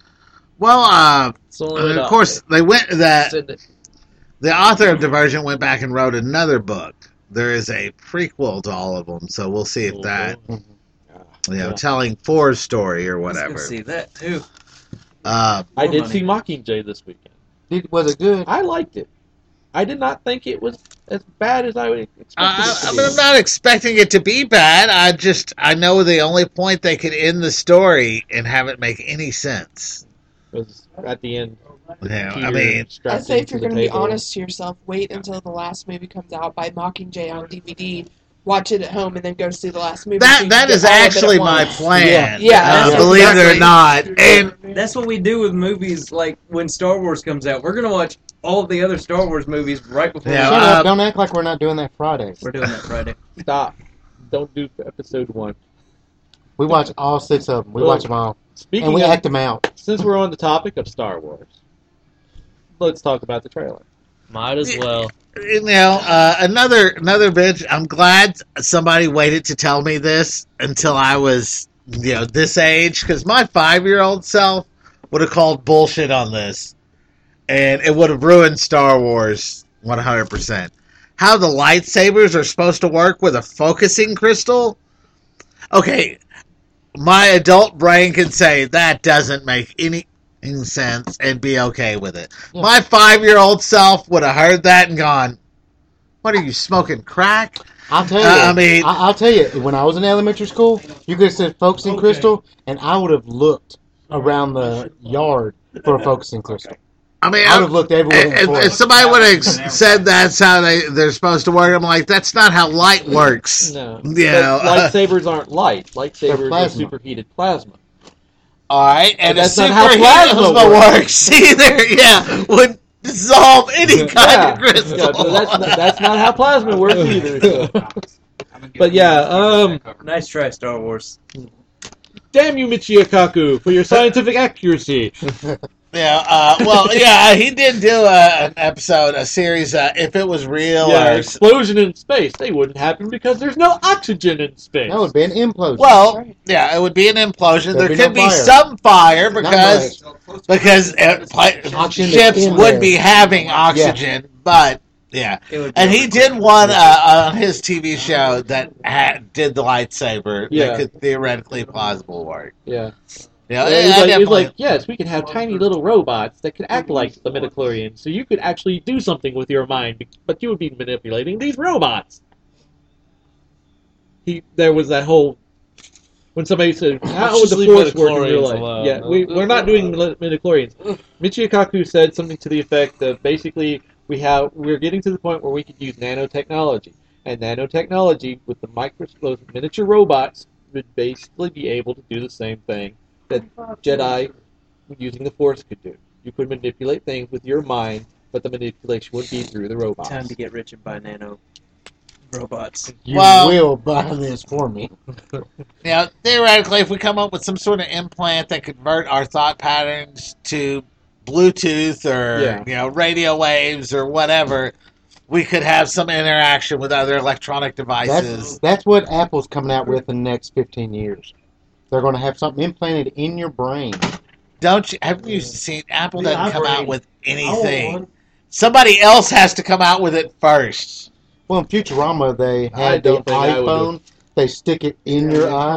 Well, It's only of course, they went the author of Divergent went back and wrote another book. There is a prequel to all of them, so we'll see if that, telling Four's story or I was whatever. gonna see that too. Uh, I did money. see Mockingjay this weekend. Was it good? I liked it. I did not think it was as bad as I would expect it to be. I'm not expecting it to be bad. I know the only point they could end the story and have it make any sense. Was at the end. Yeah, Peter I mean, strapped I'd say if into you're the going to be table. honest to yourself, wait until the last movie comes out, buy Mockingjay on DVD, watch it at home, and then go see the last movie. so you that can is get all of it at actually my once. plan. Yeah, that's believe it or exactly- not. And That's what we do with movies. Like when Star Wars comes out, we're gonna watch all of the otother Star Wars movies right before. Yeah, Shut we up! Don't act like we're not doing that Friday. We're doing that Friday. Stop. Don't do episode 1. We watch all 6 of them. We watch them all, Speaking and we of, act them out. since we're on the topic of Star Wars, let's talk about the trailer. Might as well. Another bitch. I'm glad somebody waited to tell me this until I was, this age, because my 5-year-old self would have called bullshit on this, and it would have ruined Star Wars 100%. How the lightsabers are supposed to work with a focusing crystal? Okay, my adult brain can say that doesn't make any sense and be okay with it. Yeah. My 5-year-old self would have heard that and gone, "What are you smoking crack?" I'll tell you. I mean- I'll tell you. When I was in elementary school, you could have said focusing crystal, and I would have looked around the yard for a focusing crystal. I mean, I would have looked everywhere. if somebody would have said that's how they're supposed to work, I'm like, that's not how light works. No. Yeah. But lightsabers aren't light. Lightsabers are plasma. superheated plasma. All right, and But that's a not how superhero plasma works either. Yeah, would dissolve any kind of crystal. Yeah, but that's not how plasma works either. So. But yeah, Nice try, Star Wars. damn you, Michio Kaku, for your scientific accuracy. Yeah, he did do an episode, a series, If It Was Real. Yeah, or, explosion in space. They wouldn't happen because there's no oxygen in space. That would be an implosion. well, yeah, it would be an implosion. There'd There be could no be fire. some fire Not because Oxygen ships in would there. be having oxygen, but yeah. It would And be he did one on his TV show that did the lightsaber Yeah. that could theoretically plausible work. Yeah. Yeah, It was I like, definitely- yes, we can have tiny little robots that can act like the midichlorians, so you could actually do something with your mind, but you would be manipulating these robots. There was that whole when somebody said, "How would just the leave Force work in real midichlorians life?" alone. Yeah, we're not doing midichlorians. Michio Kaku said something to the effect of basically we're getting to the point where we could use nanotechnology, and nanotechnology with the miniature robots would basically be able to do the same thing that Jedi using the Force could do. You could manipulate things with your mind, but the manipulation would be through the robots. Time to get rich and buy nano robots. You Well- will buy this for me. Theoretically, if we come up with some sort of implant that convert our thought patterns to Bluetooth or radio waves or whatever, we could have some interaction with other electronic devices. That's what Apple's coming out with in the next 15 years. They're going to have something implanted in your brain. Haven't you seen Apple doesn't come out with anything? Somebody else has to come out with it first. Well, in Futurama, they I had the don't think I would iPhone. They stick it in your eye.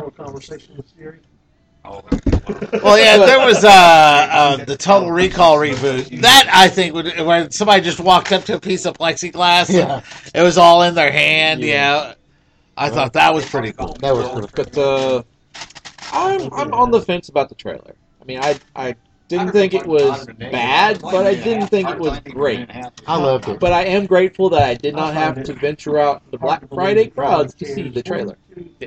Well, yeah, there was the Total Recall reboot. That I think would where somebody just walked up to a piece of plexiglass. Yeah. It was all in their hand. Yeah. Yeah, I thought that was pretty cool. That was pretty cool. But I'm on the fence about the trailer. I mean, I didn't think it was bad, but I didn't think it was great. I loved it. But I am grateful that I did not have to venture out the Black Friday crowds to see the trailer.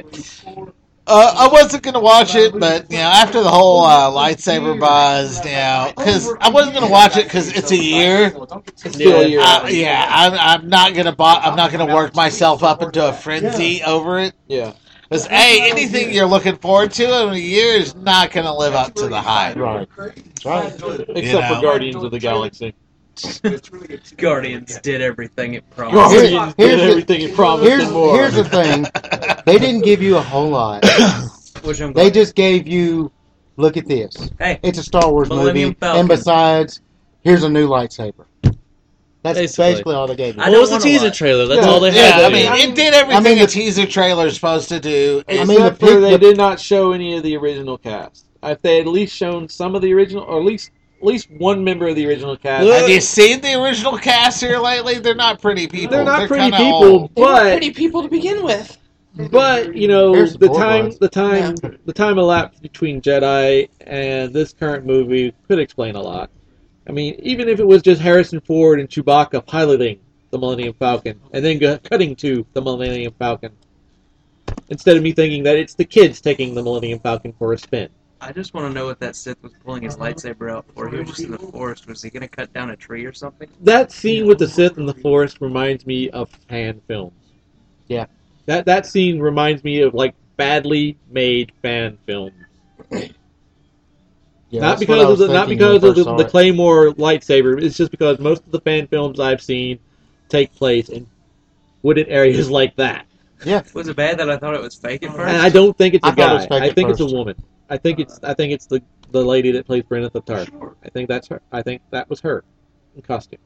I wasn't gonna watch it, but after the whole lightsaber buzz, because I wasn't gonna watch it because it's a year. It's still a year. I'm not gonna work myself up into a frenzy over it. Yeah. Because anything you're looking forward to in a year is not gonna live up to the hype. Right. Right. Except for Guardians of the Galaxy. Guardians did everything it promised. Guardians did everything it promised and more. Here's the thing. They didn't give you a whole lot. Which I'm They glad. just gave you, look at this. Hey, It's a Star Wars Millennium movie. Falcon. And besides, here's a new lightsaber. That's Basically. basically all they gave you. I What was the don't wanna teaser lie. trailer? That's Yeah, all they Yeah, had. I mean, it did everything I mean, a teaser trailer is supposed to do. I Except mean, the for they pic- did not show any of the original cast. If they had at least shown some of the original, or at least one member of the original cast. Have you seen the original cast here lately? They're not pretty people. They're not pretty kinda people, old. They were but pretty people to begin with. the Here's the board time was. the time elapsed between Jedi and this current movie could explain a lot. I mean, even if it was just Harrison Ford and Chewbacca piloting the Millennium Falcon and then cutting to the Millennium Falcon, instead of me thinking that it's the kids taking the Millennium Falcon for a spin. I just want to know what that Sith was pulling his lightsaber out for. He was just in the forest. Was he going to cut down a tree or something? That scene with the Sith in the forest reminds me of fan films. Yeah. That scene reminds me of like badly made fan films. Yeah, Not that's what I because was of thinking when I first saw the it. Claymore lightsaber. It's just because most of the fan films I've seen take place in wooded areas like that. Was it bad that I thought it was fake at first? And I don't think it's a I thought it was guy. fake I at think it's a first. woman. I think it's the lady that plays Brenna the Tar. I think that's her. I think that was her in costume.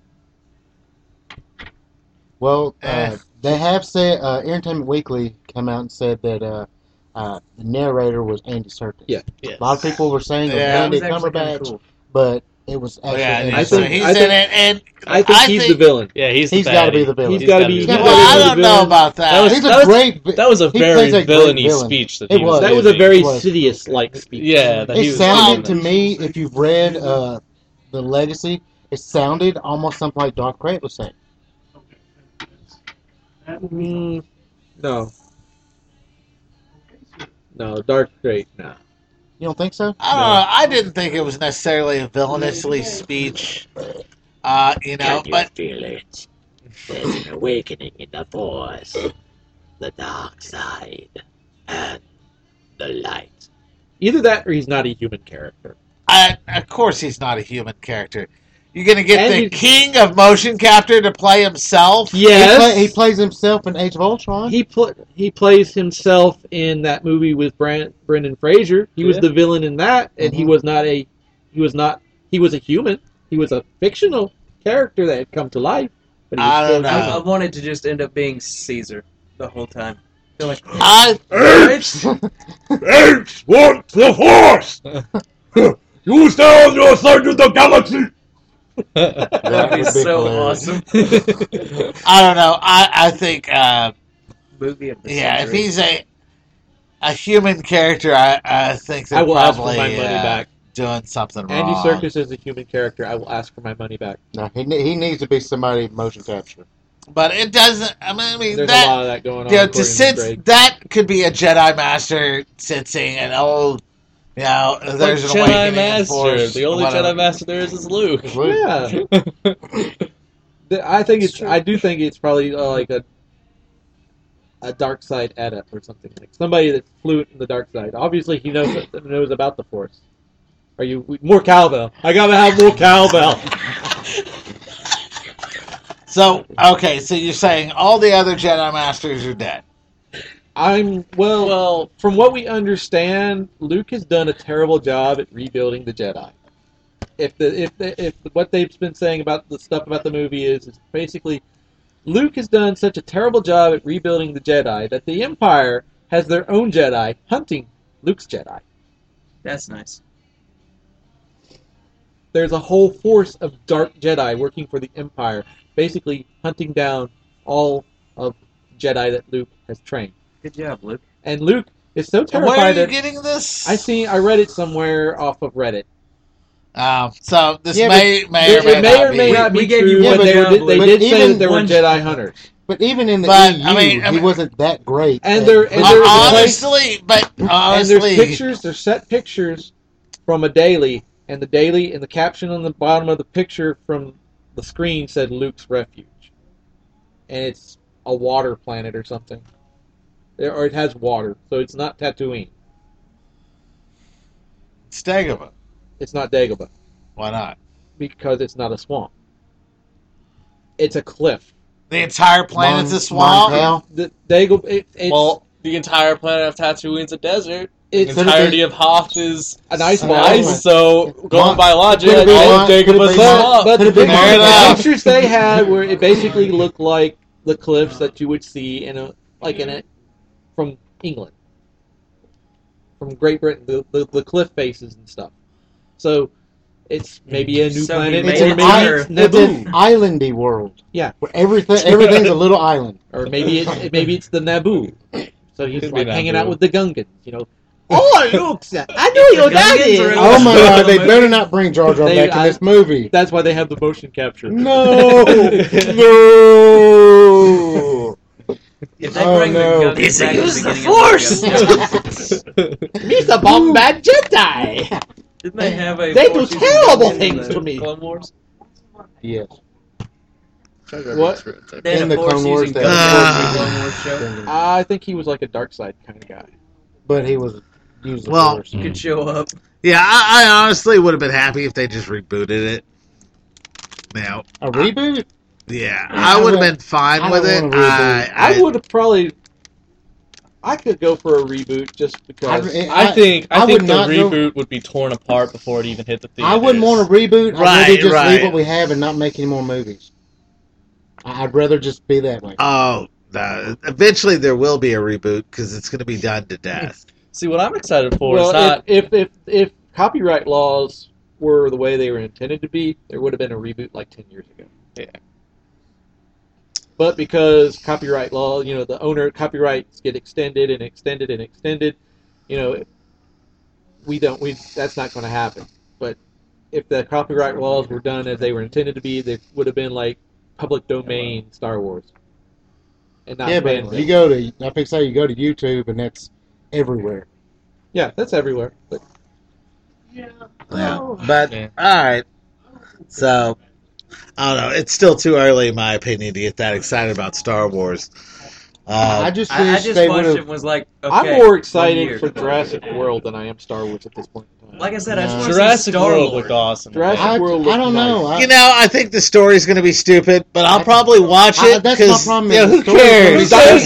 Well, Eh. they have said, Entertainment Weekly come out and said that the narrator was Andy Serkis. Yeah. Yes. A lot of people were saying it was Yeah. That Andy was actually kinda Cumberbatch, cool. but it was actually Andy I so think- he's I in think- it, and I think he's the villain. Yeah, he's the He's gotta baddie. be the villain. He's gotta be- the he's Well, gotta I be the don't know villain. about that. That was- He's a great. That was a he very plays a great villainy villain. speech that It he was. was. That was a very It was. Sidious-like speech. Yeah, that he It was. sounded to doing me, if you've read The Legacy, it sounded almost something like Darth Krayt was saying. No. No, Dark Great, no. You don't think so? I don't know. I didn't think it was necessarily a villainously speech. But feel it? There's an awakening in the Force, the dark side, and the light. Either that or he's not a human character. of course he's not a human character. You're gonna get And the he- king of motion capture to play himself. Yes. He plays himself in Age of Ultron. He plays himself in that movie with Brendan Fraser. He was Yeah. the villain in that, and he Mhm. was a human. He was a fictional character that had come to life. But he was I still don't a know. human. I wanted to just end up being Caesar the whole time. Feel like I Apes want the Force. You stay on your side of the galaxy. that'd be would be so hilarious. awesome. I don't know. I think Movie of the if century. he's a human character, I think they're I will ask for probably my money back. doing something Andy wrong. Serkis is a human character. I will ask for my money back. No, he needs to be somebody motion capture. But it doesn't. I mean There's that. a lot of that going on. To according to sense Greg. that could be a Jedi Master sensing an old, there's Like an Jedi awakening in Master. Force, The only whatever. Jedi Master there is Luke. Yeah. I think it's. I do think it's probably like a dark side adept or something, like somebody that's fluent in the dark side. Obviously, he knows about the Force. Are you more cowbell? I gotta have more cowbell. So okay, so you're saying all the other Jedi Masters are dead. Well, from what we understand, Luke has done a terrible job at rebuilding the Jedi. If what they've been saying about the stuff about the movie is basically Luke has done such a terrible job at rebuilding the Jedi that the Empire has their own Jedi hunting Luke's Jedi. That's nice. There's a whole force of dark Jedi working for the Empire, basically hunting down all of Jedi that Luke has trained. Good job, Luke. And Luke It's so Where are terrified you that getting this? I read it somewhere off of Reddit. So this Yeah, may or may It may not or may be. not be We gave true, you but one they download. did But say that there were one- Jedi hunters. But even in the But, EU, I mean- he wasn't that great. And at- there- and there- honestly, And honestly, there's pictures, there's set pictures from a daily, and the daily, and the caption on the bottom of the picture from the screen said Luke's Refuge. And it's a water planet or something. Or it has water, so it's not Tatooine. it's Dagobah. It's not Dagobah, Why not? because it's not a swamp. It's a cliff. The entire planet's a swamp. Montel. The Dagobah, it's, Well, the entire planet of Tatooine's a desert. it's The entirety of Hoth is an ice an ball. island. ice, so going by logic, Could it be all one- of could it Dagobah's be a one- swamp. But the Fair enough. pictures they had were it basically looked like the cliffs that you would see in a from England, from Great Britain, the cliff faces and stuff. So it's maybe a new So planet, he It's or made an, maybe Earth. it's it's Naboo, an islandy world. Yeah. Where everything's a little island. or maybe it's the Naboo. So he's Could be like hanging out Naboo. with the Gungans, Oh, look, I know your Gungans are in Oh my the god, they movie. better not bring Jar Jar back in this movie. That's why they have the motion capture. No! No! If they Oh, bring no. the It's Gungans back at against the the beginning of the Force! He's a Bombad Jedi. Didn't they have a They do Force using terrible Gungans in things the to me. Clone Wars? Yes. What? They had In a the Force Clone Wars, using they Gungans in had- the Clone Wars show. I think he was like a dark side kind of guy. But he was using Well- the Force. Could show up. Yeah, I honestly would have been happy if they just rebooted it. Now, A reboot? yeah, I would have been fine I with don't it. want a reboot. I would have probably. I could go for a reboot just because. I think I the would not go- reboot would be torn apart before it even hit the theaters. I wouldn't want a reboot. I'd Right, rather just right. leave what we have and not make any more movies. I'd rather just be that way. Oh, eventually there will be a reboot because it's going to be done to death. See, what I'm excited for Well, is not. if copyright laws were the way they were intended to be, there would have been a reboot like 10 years ago. Yeah. But because copyright law, the owner copyrights get extended and extended and extended, that's not going to happen. But if the copyright laws were done as they were intended to be, there would have been like public domain Star Wars. And not Yeah, but fan-made. you go to, I think so, you go to YouTube and that's everywhere. Yeah, that's everywhere. But Yeah. But, Yeah. alright. So, I don't know. It's still too early, in my opinion, to get that excited about Star Wars. I just I wish just they watched would it have. and was like, okay, I'm more 1 excited year. for Jurassic World than I am Star Wars at this point in time. Like I said, I just No. want to see Jurassic Star World Lord. looked awesome. Jurassic I World don't looks know. nice. You know, I think the story's going to be stupid, but I'll probably watch it. That's my 'cause, problem, Yeah, is who the story's cares? gonna be It's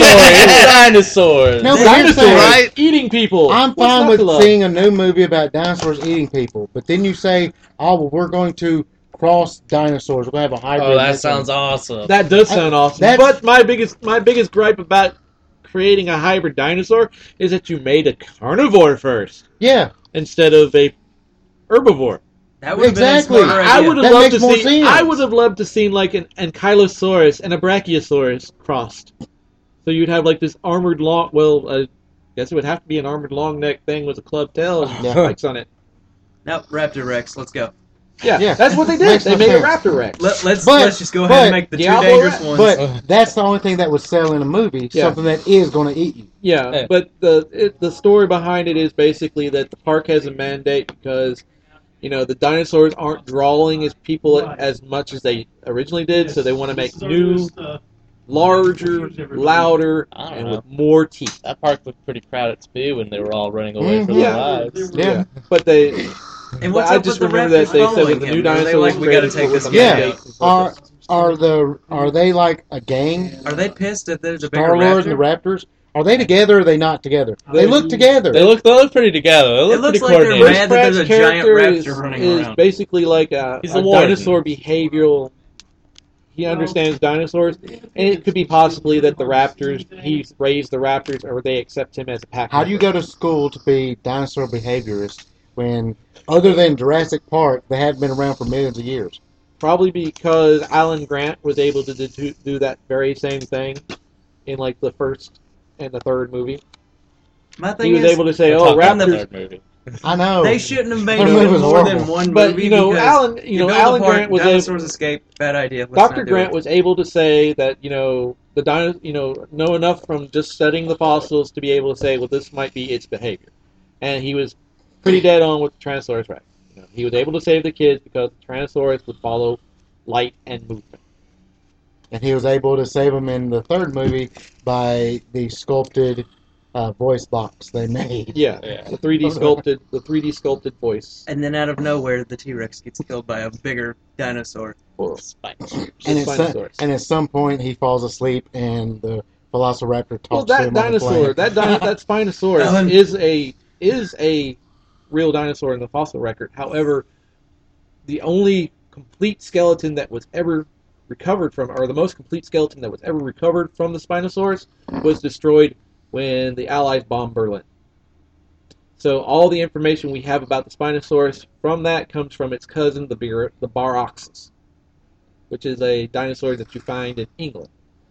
dinosaurs. No, but here's the Dinosaurs thing. Right? eating people. I'm What's fine not with to love? seeing a new movie about dinosaurs eating people, but then you say, "Oh, well, we're going to cross dinosaurs. We're going to have a hybrid." Oh, that mix." sounds awesome. That does sound awesome. that's- But my biggest gripe about creating a hybrid dinosaur is that you made a carnivore first Yeah, instead of a herbivore. That would have Exactly. been a smarter I idea. would have That loved to makes more see. sense. I would have loved to see like an Ankylosaurus and a Brachiosaurus crossed. So you'd have like this armored long. Well, I guess it would have to be an armored long neck thing with a club tail and Yeah. spikes on it. No, Raptor Rex, let's go. Yeah, that's what they did. Makes They no made a sense. Raptor Rex. Let's But- just go ahead and make the two Diablo dangerous Rex- ones. but that's the only thing that would sell in a movie. Yeah. Something that is going to eat you. Yeah, Yeah. but the story behind it is basically that the park has a mandate because the dinosaurs aren't drawing as people as much as they originally did, so they want to make new, larger, louder, I don't and know. with more teeth. That park looked pretty crowded to me when they were all running away for Mhm. their Yeah. lives. Yeah. But they. and what's I up just with the remember that Raptors they said following that the him? new Are they dinosaurs like, we gotta created take for this the guy mandate Yeah. and purpose. Are they like a gang? Are they pissed that there's a bigger Star Lord and the raptor? Raptors? Are they together or are they not together? They They- look together. They look pretty together. They look looks pretty like they're coordinated. mad that there's a Pratt's giant character raptor running is around. basically like a He's the warden. dinosaur behavioral. He understands dinosaurs, and it could be possibly that the raptors, he's raised the raptors, or they accept him as a pack. How do you go to school to be dinosaur behaviorist when, other than Jurassic Park, they haven't been around for millions of years? Probably because Alan Grant was able to do that very same thing in like the first and the third movie. My he thing was is, able to say, We're "Oh, talking about the raptors." third movie. I know. they shouldn't have made That movie was more than horrible. one But movie. you know, because Alan, you know, build Alan apart Grant was able. Dinosaurs Escape. Bad idea. Let's Dr. not do Grant it. was able to say that, you know, know enough from just studying the fossils to be able to say, well, this might be its behavior. And he was pretty dead on with the Tyrannosaurus Rex. You know, he was able to save the kids because the Tyrannosaurus would follow light and movement. And he was able to save him in the third movie by the sculpted voice box they made. Yeah, Yeah. the 3D sculpted voice. And then out of nowhere, the T-Rex gets killed by a bigger dinosaur. Well, And at, Spinosaurus. and at some point, he falls asleep, and the Velociraptor Well, talks to that him on the dinosaur, plane. that Spinosaurus Alan- is a real dinosaur in the fossil record. However, the only complete skeleton that was ever recovered from, or the most complete skeleton that was ever recovered from the Spinosaurus, was destroyed when the Allies bombed Berlin. So all the information we have about the Spinosaurus from that comes from its cousin, the Baroxus, which is a dinosaur that you find in England.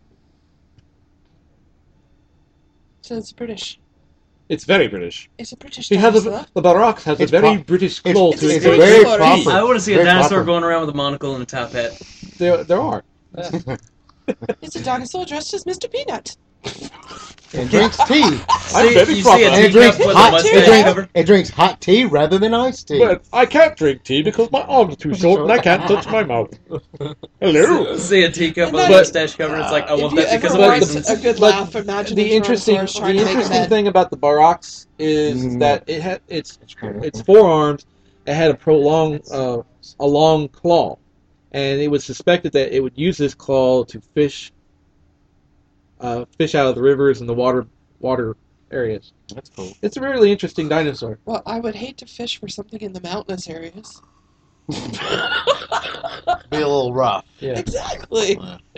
So it's British. It's very British. It's a British He has dinosaur. the Barox has It's a very pro- British it's- claw it's to it. very proper. proper. I want to see a Very dinosaur proper. going around with a monocle and a top hat. There are. It's a dinosaur dressed as Mr. Peanut. And drinks tea. I'm very you proper. see a And it teacup drinks with a hot mustache tea. cover? It drinks hot tea rather than iced tea. But I can't drink tea because my arms are too short and I can't touch my mouth. Hello. See a teacup with a But- mustache cover, and it's like, I If want you that because ever of want reasons. a good But laugh, imagine The interesting thing about the Barox is that it had its forearms. It had a long claw, and it was suspected that it would use this claw to fish out of the rivers and the water areas. That's cool. It's a really interesting dinosaur. Well, I would hate to fish for something in the mountainous areas. Be a little rough. Yeah. Exactly.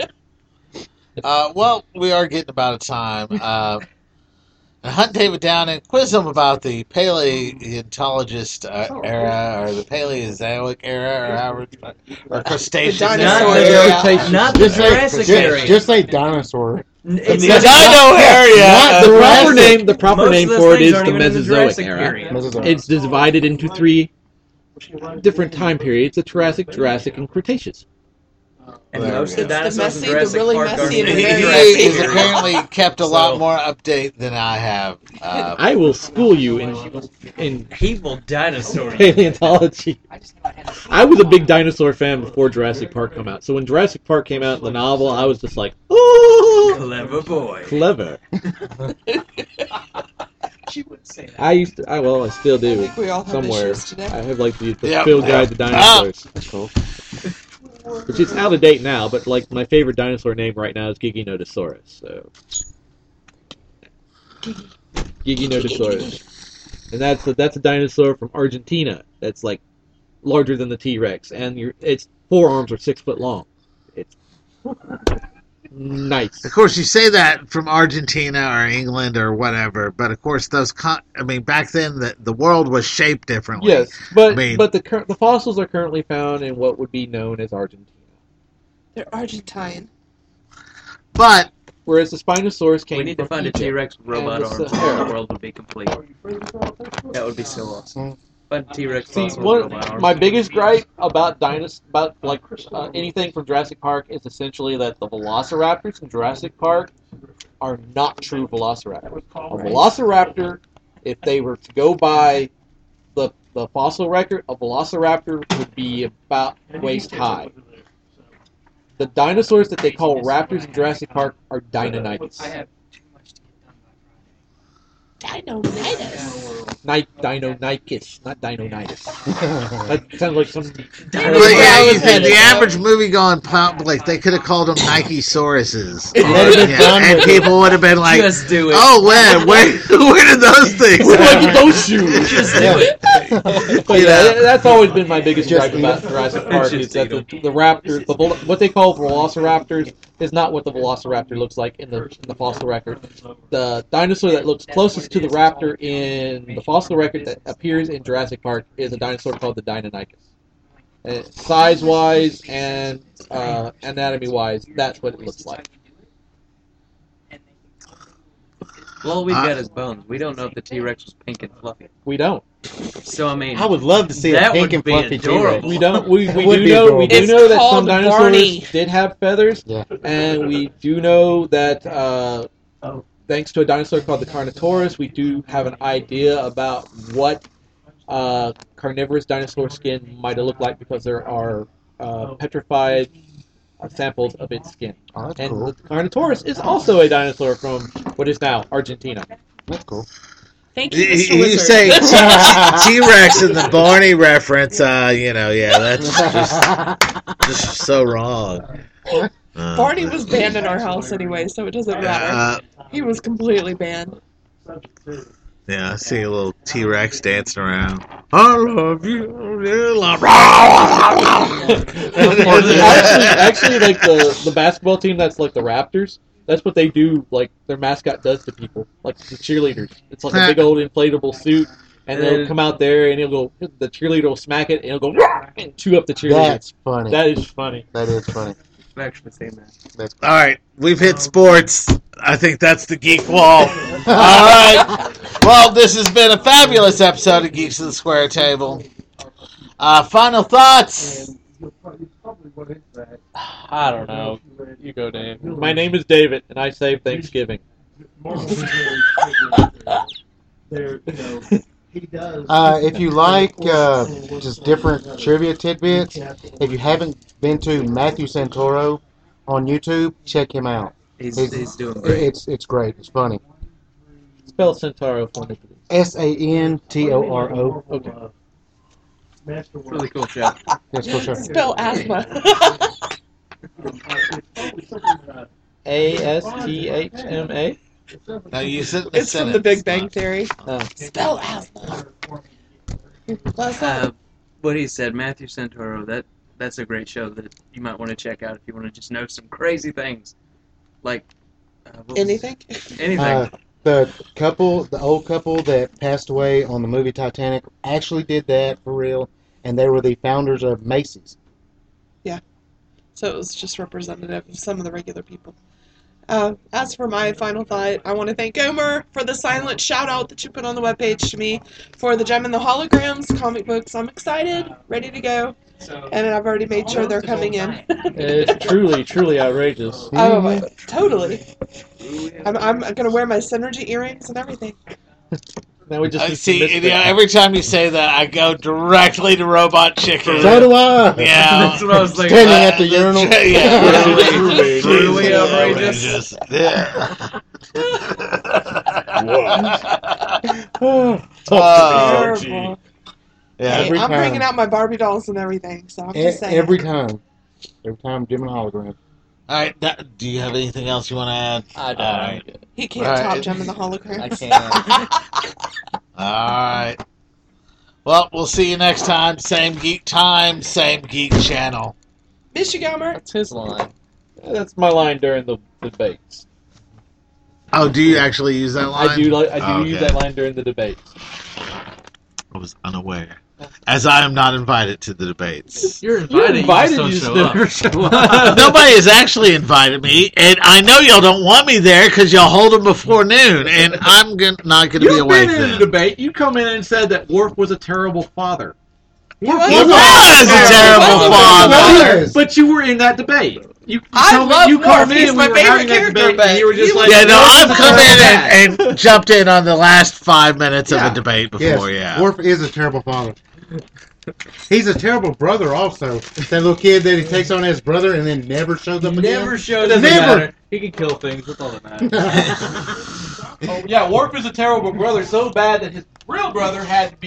Well, we are getting about a time. Hunt David down and quiz him about the paleontologist era, or the Paleozoic era, or however, or Cretaceous The era. dinosaur Not era. Not the Just say, Jurassic area. just say dinosaur. It's The not- dino area. Not The the proper Jurassic. name, the proper Most name of those for it things is aren't the even in the Mesozoic Jurassic era. period. Mesozoic. It's divided into 3 different time periods: the Triassic, Jurassic, and Cretaceous. And most of the The dinosaurs messy, in the Jurassic really Park messy, aren't and even the in very Jurassic He is period. apparently kept a lot So- more update than I have. I will school you in He will dinosaur you. paleontology. I was a big dinosaur fan before Jurassic Park came out. So when Jurassic Park came out in the novel, I was just like, "Ooh, Clever boy. clever." She would say that. I used to. I still I do. think we all have Somewhere. issues today. I have like the Yep. field guide to dinosaurs. That's cool. Which is out of date now, but like my favorite dinosaur name right now is Giganotosaurus. So Giganotosaurus, and that's a dinosaur from Argentina. That's like larger than the T-Rex, and its forearms are 6 foot long. It's nice. Of course, you say that from Argentina or England or whatever, but of course, back then the world was shaped differently. Yes, but I mean- the fossils are currently found in what would be known as Argentina, They're Argentine. But whereas the Spinosaurus came We need to from find a Egypt. T-Rex robot and the arms, Sahara. and the world would be complete. That would be so awesome. Find a T-Rex See, fossil with robot arms. my biggest gripe about anything from Jurassic Park is essentially that the Velociraptors in Jurassic Park are not true Velociraptors. A Velociraptor, if they were to go by the fossil record, a Velociraptor would be about waist high. The dinosaurs that they call raptors in Jurassic Park are Deinonychus. Dino-nitus. Deinonychus, not Deinonychus. That sounds like some. But yeah, the average movie-going public, they could have called them Nike-sauruses. And people would have been like, Just do it. "Oh, where did those things?" Where do I get those shoes? Just do it. But yeah, that's always been my biggest Just gripe about Jurassic Park is that the raptor, what they call velociraptors, is not what the velociraptor looks like in the fossil record. The dinosaur that looks closest to the raptor in the fossil record that appears in Jurassic Park is a dinosaur called the Deinonychus. Size-wise and anatomy-wise, that's what it looks like. Well, all we've got is bones. We don't know if the T-Rex was pink and fluffy. We don't. So I mean, I would love to see a that pink would and be fluffy T-Rex. adorable. We don't. We Would do be know. adorable. We do It's know that some called dinosaurs Barney. did have feathers, Yeah. and we do know that thanks to a dinosaur called the Carnotaurus, we do have an idea about what carnivorous dinosaur skin might have looked like because there are petrified samples of its skin. Oh, that's And cool. the Carnotaurus is also a dinosaur from what is now Argentina. That's cool. Thank you, You, Mr. you Wizard. say T-Rex in the Barney reference, that's just so wrong. Barney was banned in our house anyway, so it doesn't matter. Uh, He was completely banned. yeah, I see a little T-Rex dancing around. I love you. actually, like the basketball team that's like the Raptors, that's what they do. Like their mascot does to people, like the cheerleaders. It's like a big old inflatable suit, and they'll come out there and he'll go. The cheerleader will smack it, and he'll go and chew up the cheerleader. That's funny. That is funny. That is funny. I've actually seen that. That's All right, we've hit sports. I think that's the geek wall. All right. Well, this has been a fabulous episode of Geeks of the Square Table. Final thoughts? I don't know. You go, Dave. My name is David, and I save Thanksgiving. If you like just different trivia tidbits, if you haven't been to Matthew Santoro on YouTube, check him out. He's doing great. It's great. It's funny. Spell Centauro for me, please. Santoro. Okay. Really cool show. Yes, for sure. Spell asthma. ASTHMA. Now you said It's from The Big Bang Theory. Oh. Spell asthma. What's that? What he said, Matthew Santoro. That's a great show that you might want to check out if you want to just know some crazy things, like Anything? anything. The old couple that passed away on the movie Titanic, actually did that for real, and they were the founders of Macy's. So it was just representative of some of the regular people. As for my final thought, I want to thank Gomer for the silent shout out that you put on the webpage to me for the Gem and the Holograms comic books. I'm excited, ready to go, and I've already made sure they're coming in. It's truly outrageous. Oh, totally. I'm gonna wear my Synergy earrings and everything. Now we just I need see. some misfit. Every time you say that, I go directly to Robot Chicken. So do I. Yeah. That's what I was thinking. Standing at the urinal. Yeah. Truly outrageous. Yeah. Terrible. Yeah. Hey, Every I'm time. bringing out my Barbie dolls and everything, so I'm just saying. Every time. Every time, Jim and Hologram. All right. Do you have anything else you want to add? I don't All know. right. He can't Right. top Gem and the Holograms. I can't. All right. Well, we'll see you next time. Same geek time, same geek channel. Miss you, Gomer. That's his line. That's my line during the debates. Oh, do you actually use that line? I do Okay. use that line during the debates. I was unaware. As I am not invited to the debates. You're You're invited. invited, You you just just don't never show up. Nobody has actually invited me, and I know y'all don't want me there because y'all hold them before noon, and I'm not going to be You've awake been in a then. debate. You come in and said that Worf was a terrible father. He was a terrible father. But you were in that debate. You I come love in, you Worf. come He's in, my we were favorite having that character, debate, but and you were just he like, was- Yeah, no, "Worf I've is come terrible." in and jumped in on the last 5 minutes of Yeah. the debate Yes, before, yeah. Worf is a terrible father. He's a terrible brother also. That little kid that he takes on as brother and then never shows up again. Never shows It up. doesn't Never. matter. He can kill things. That's all that matters. Oh, yeah, Worf is a terrible brother, so bad that his real brother had to be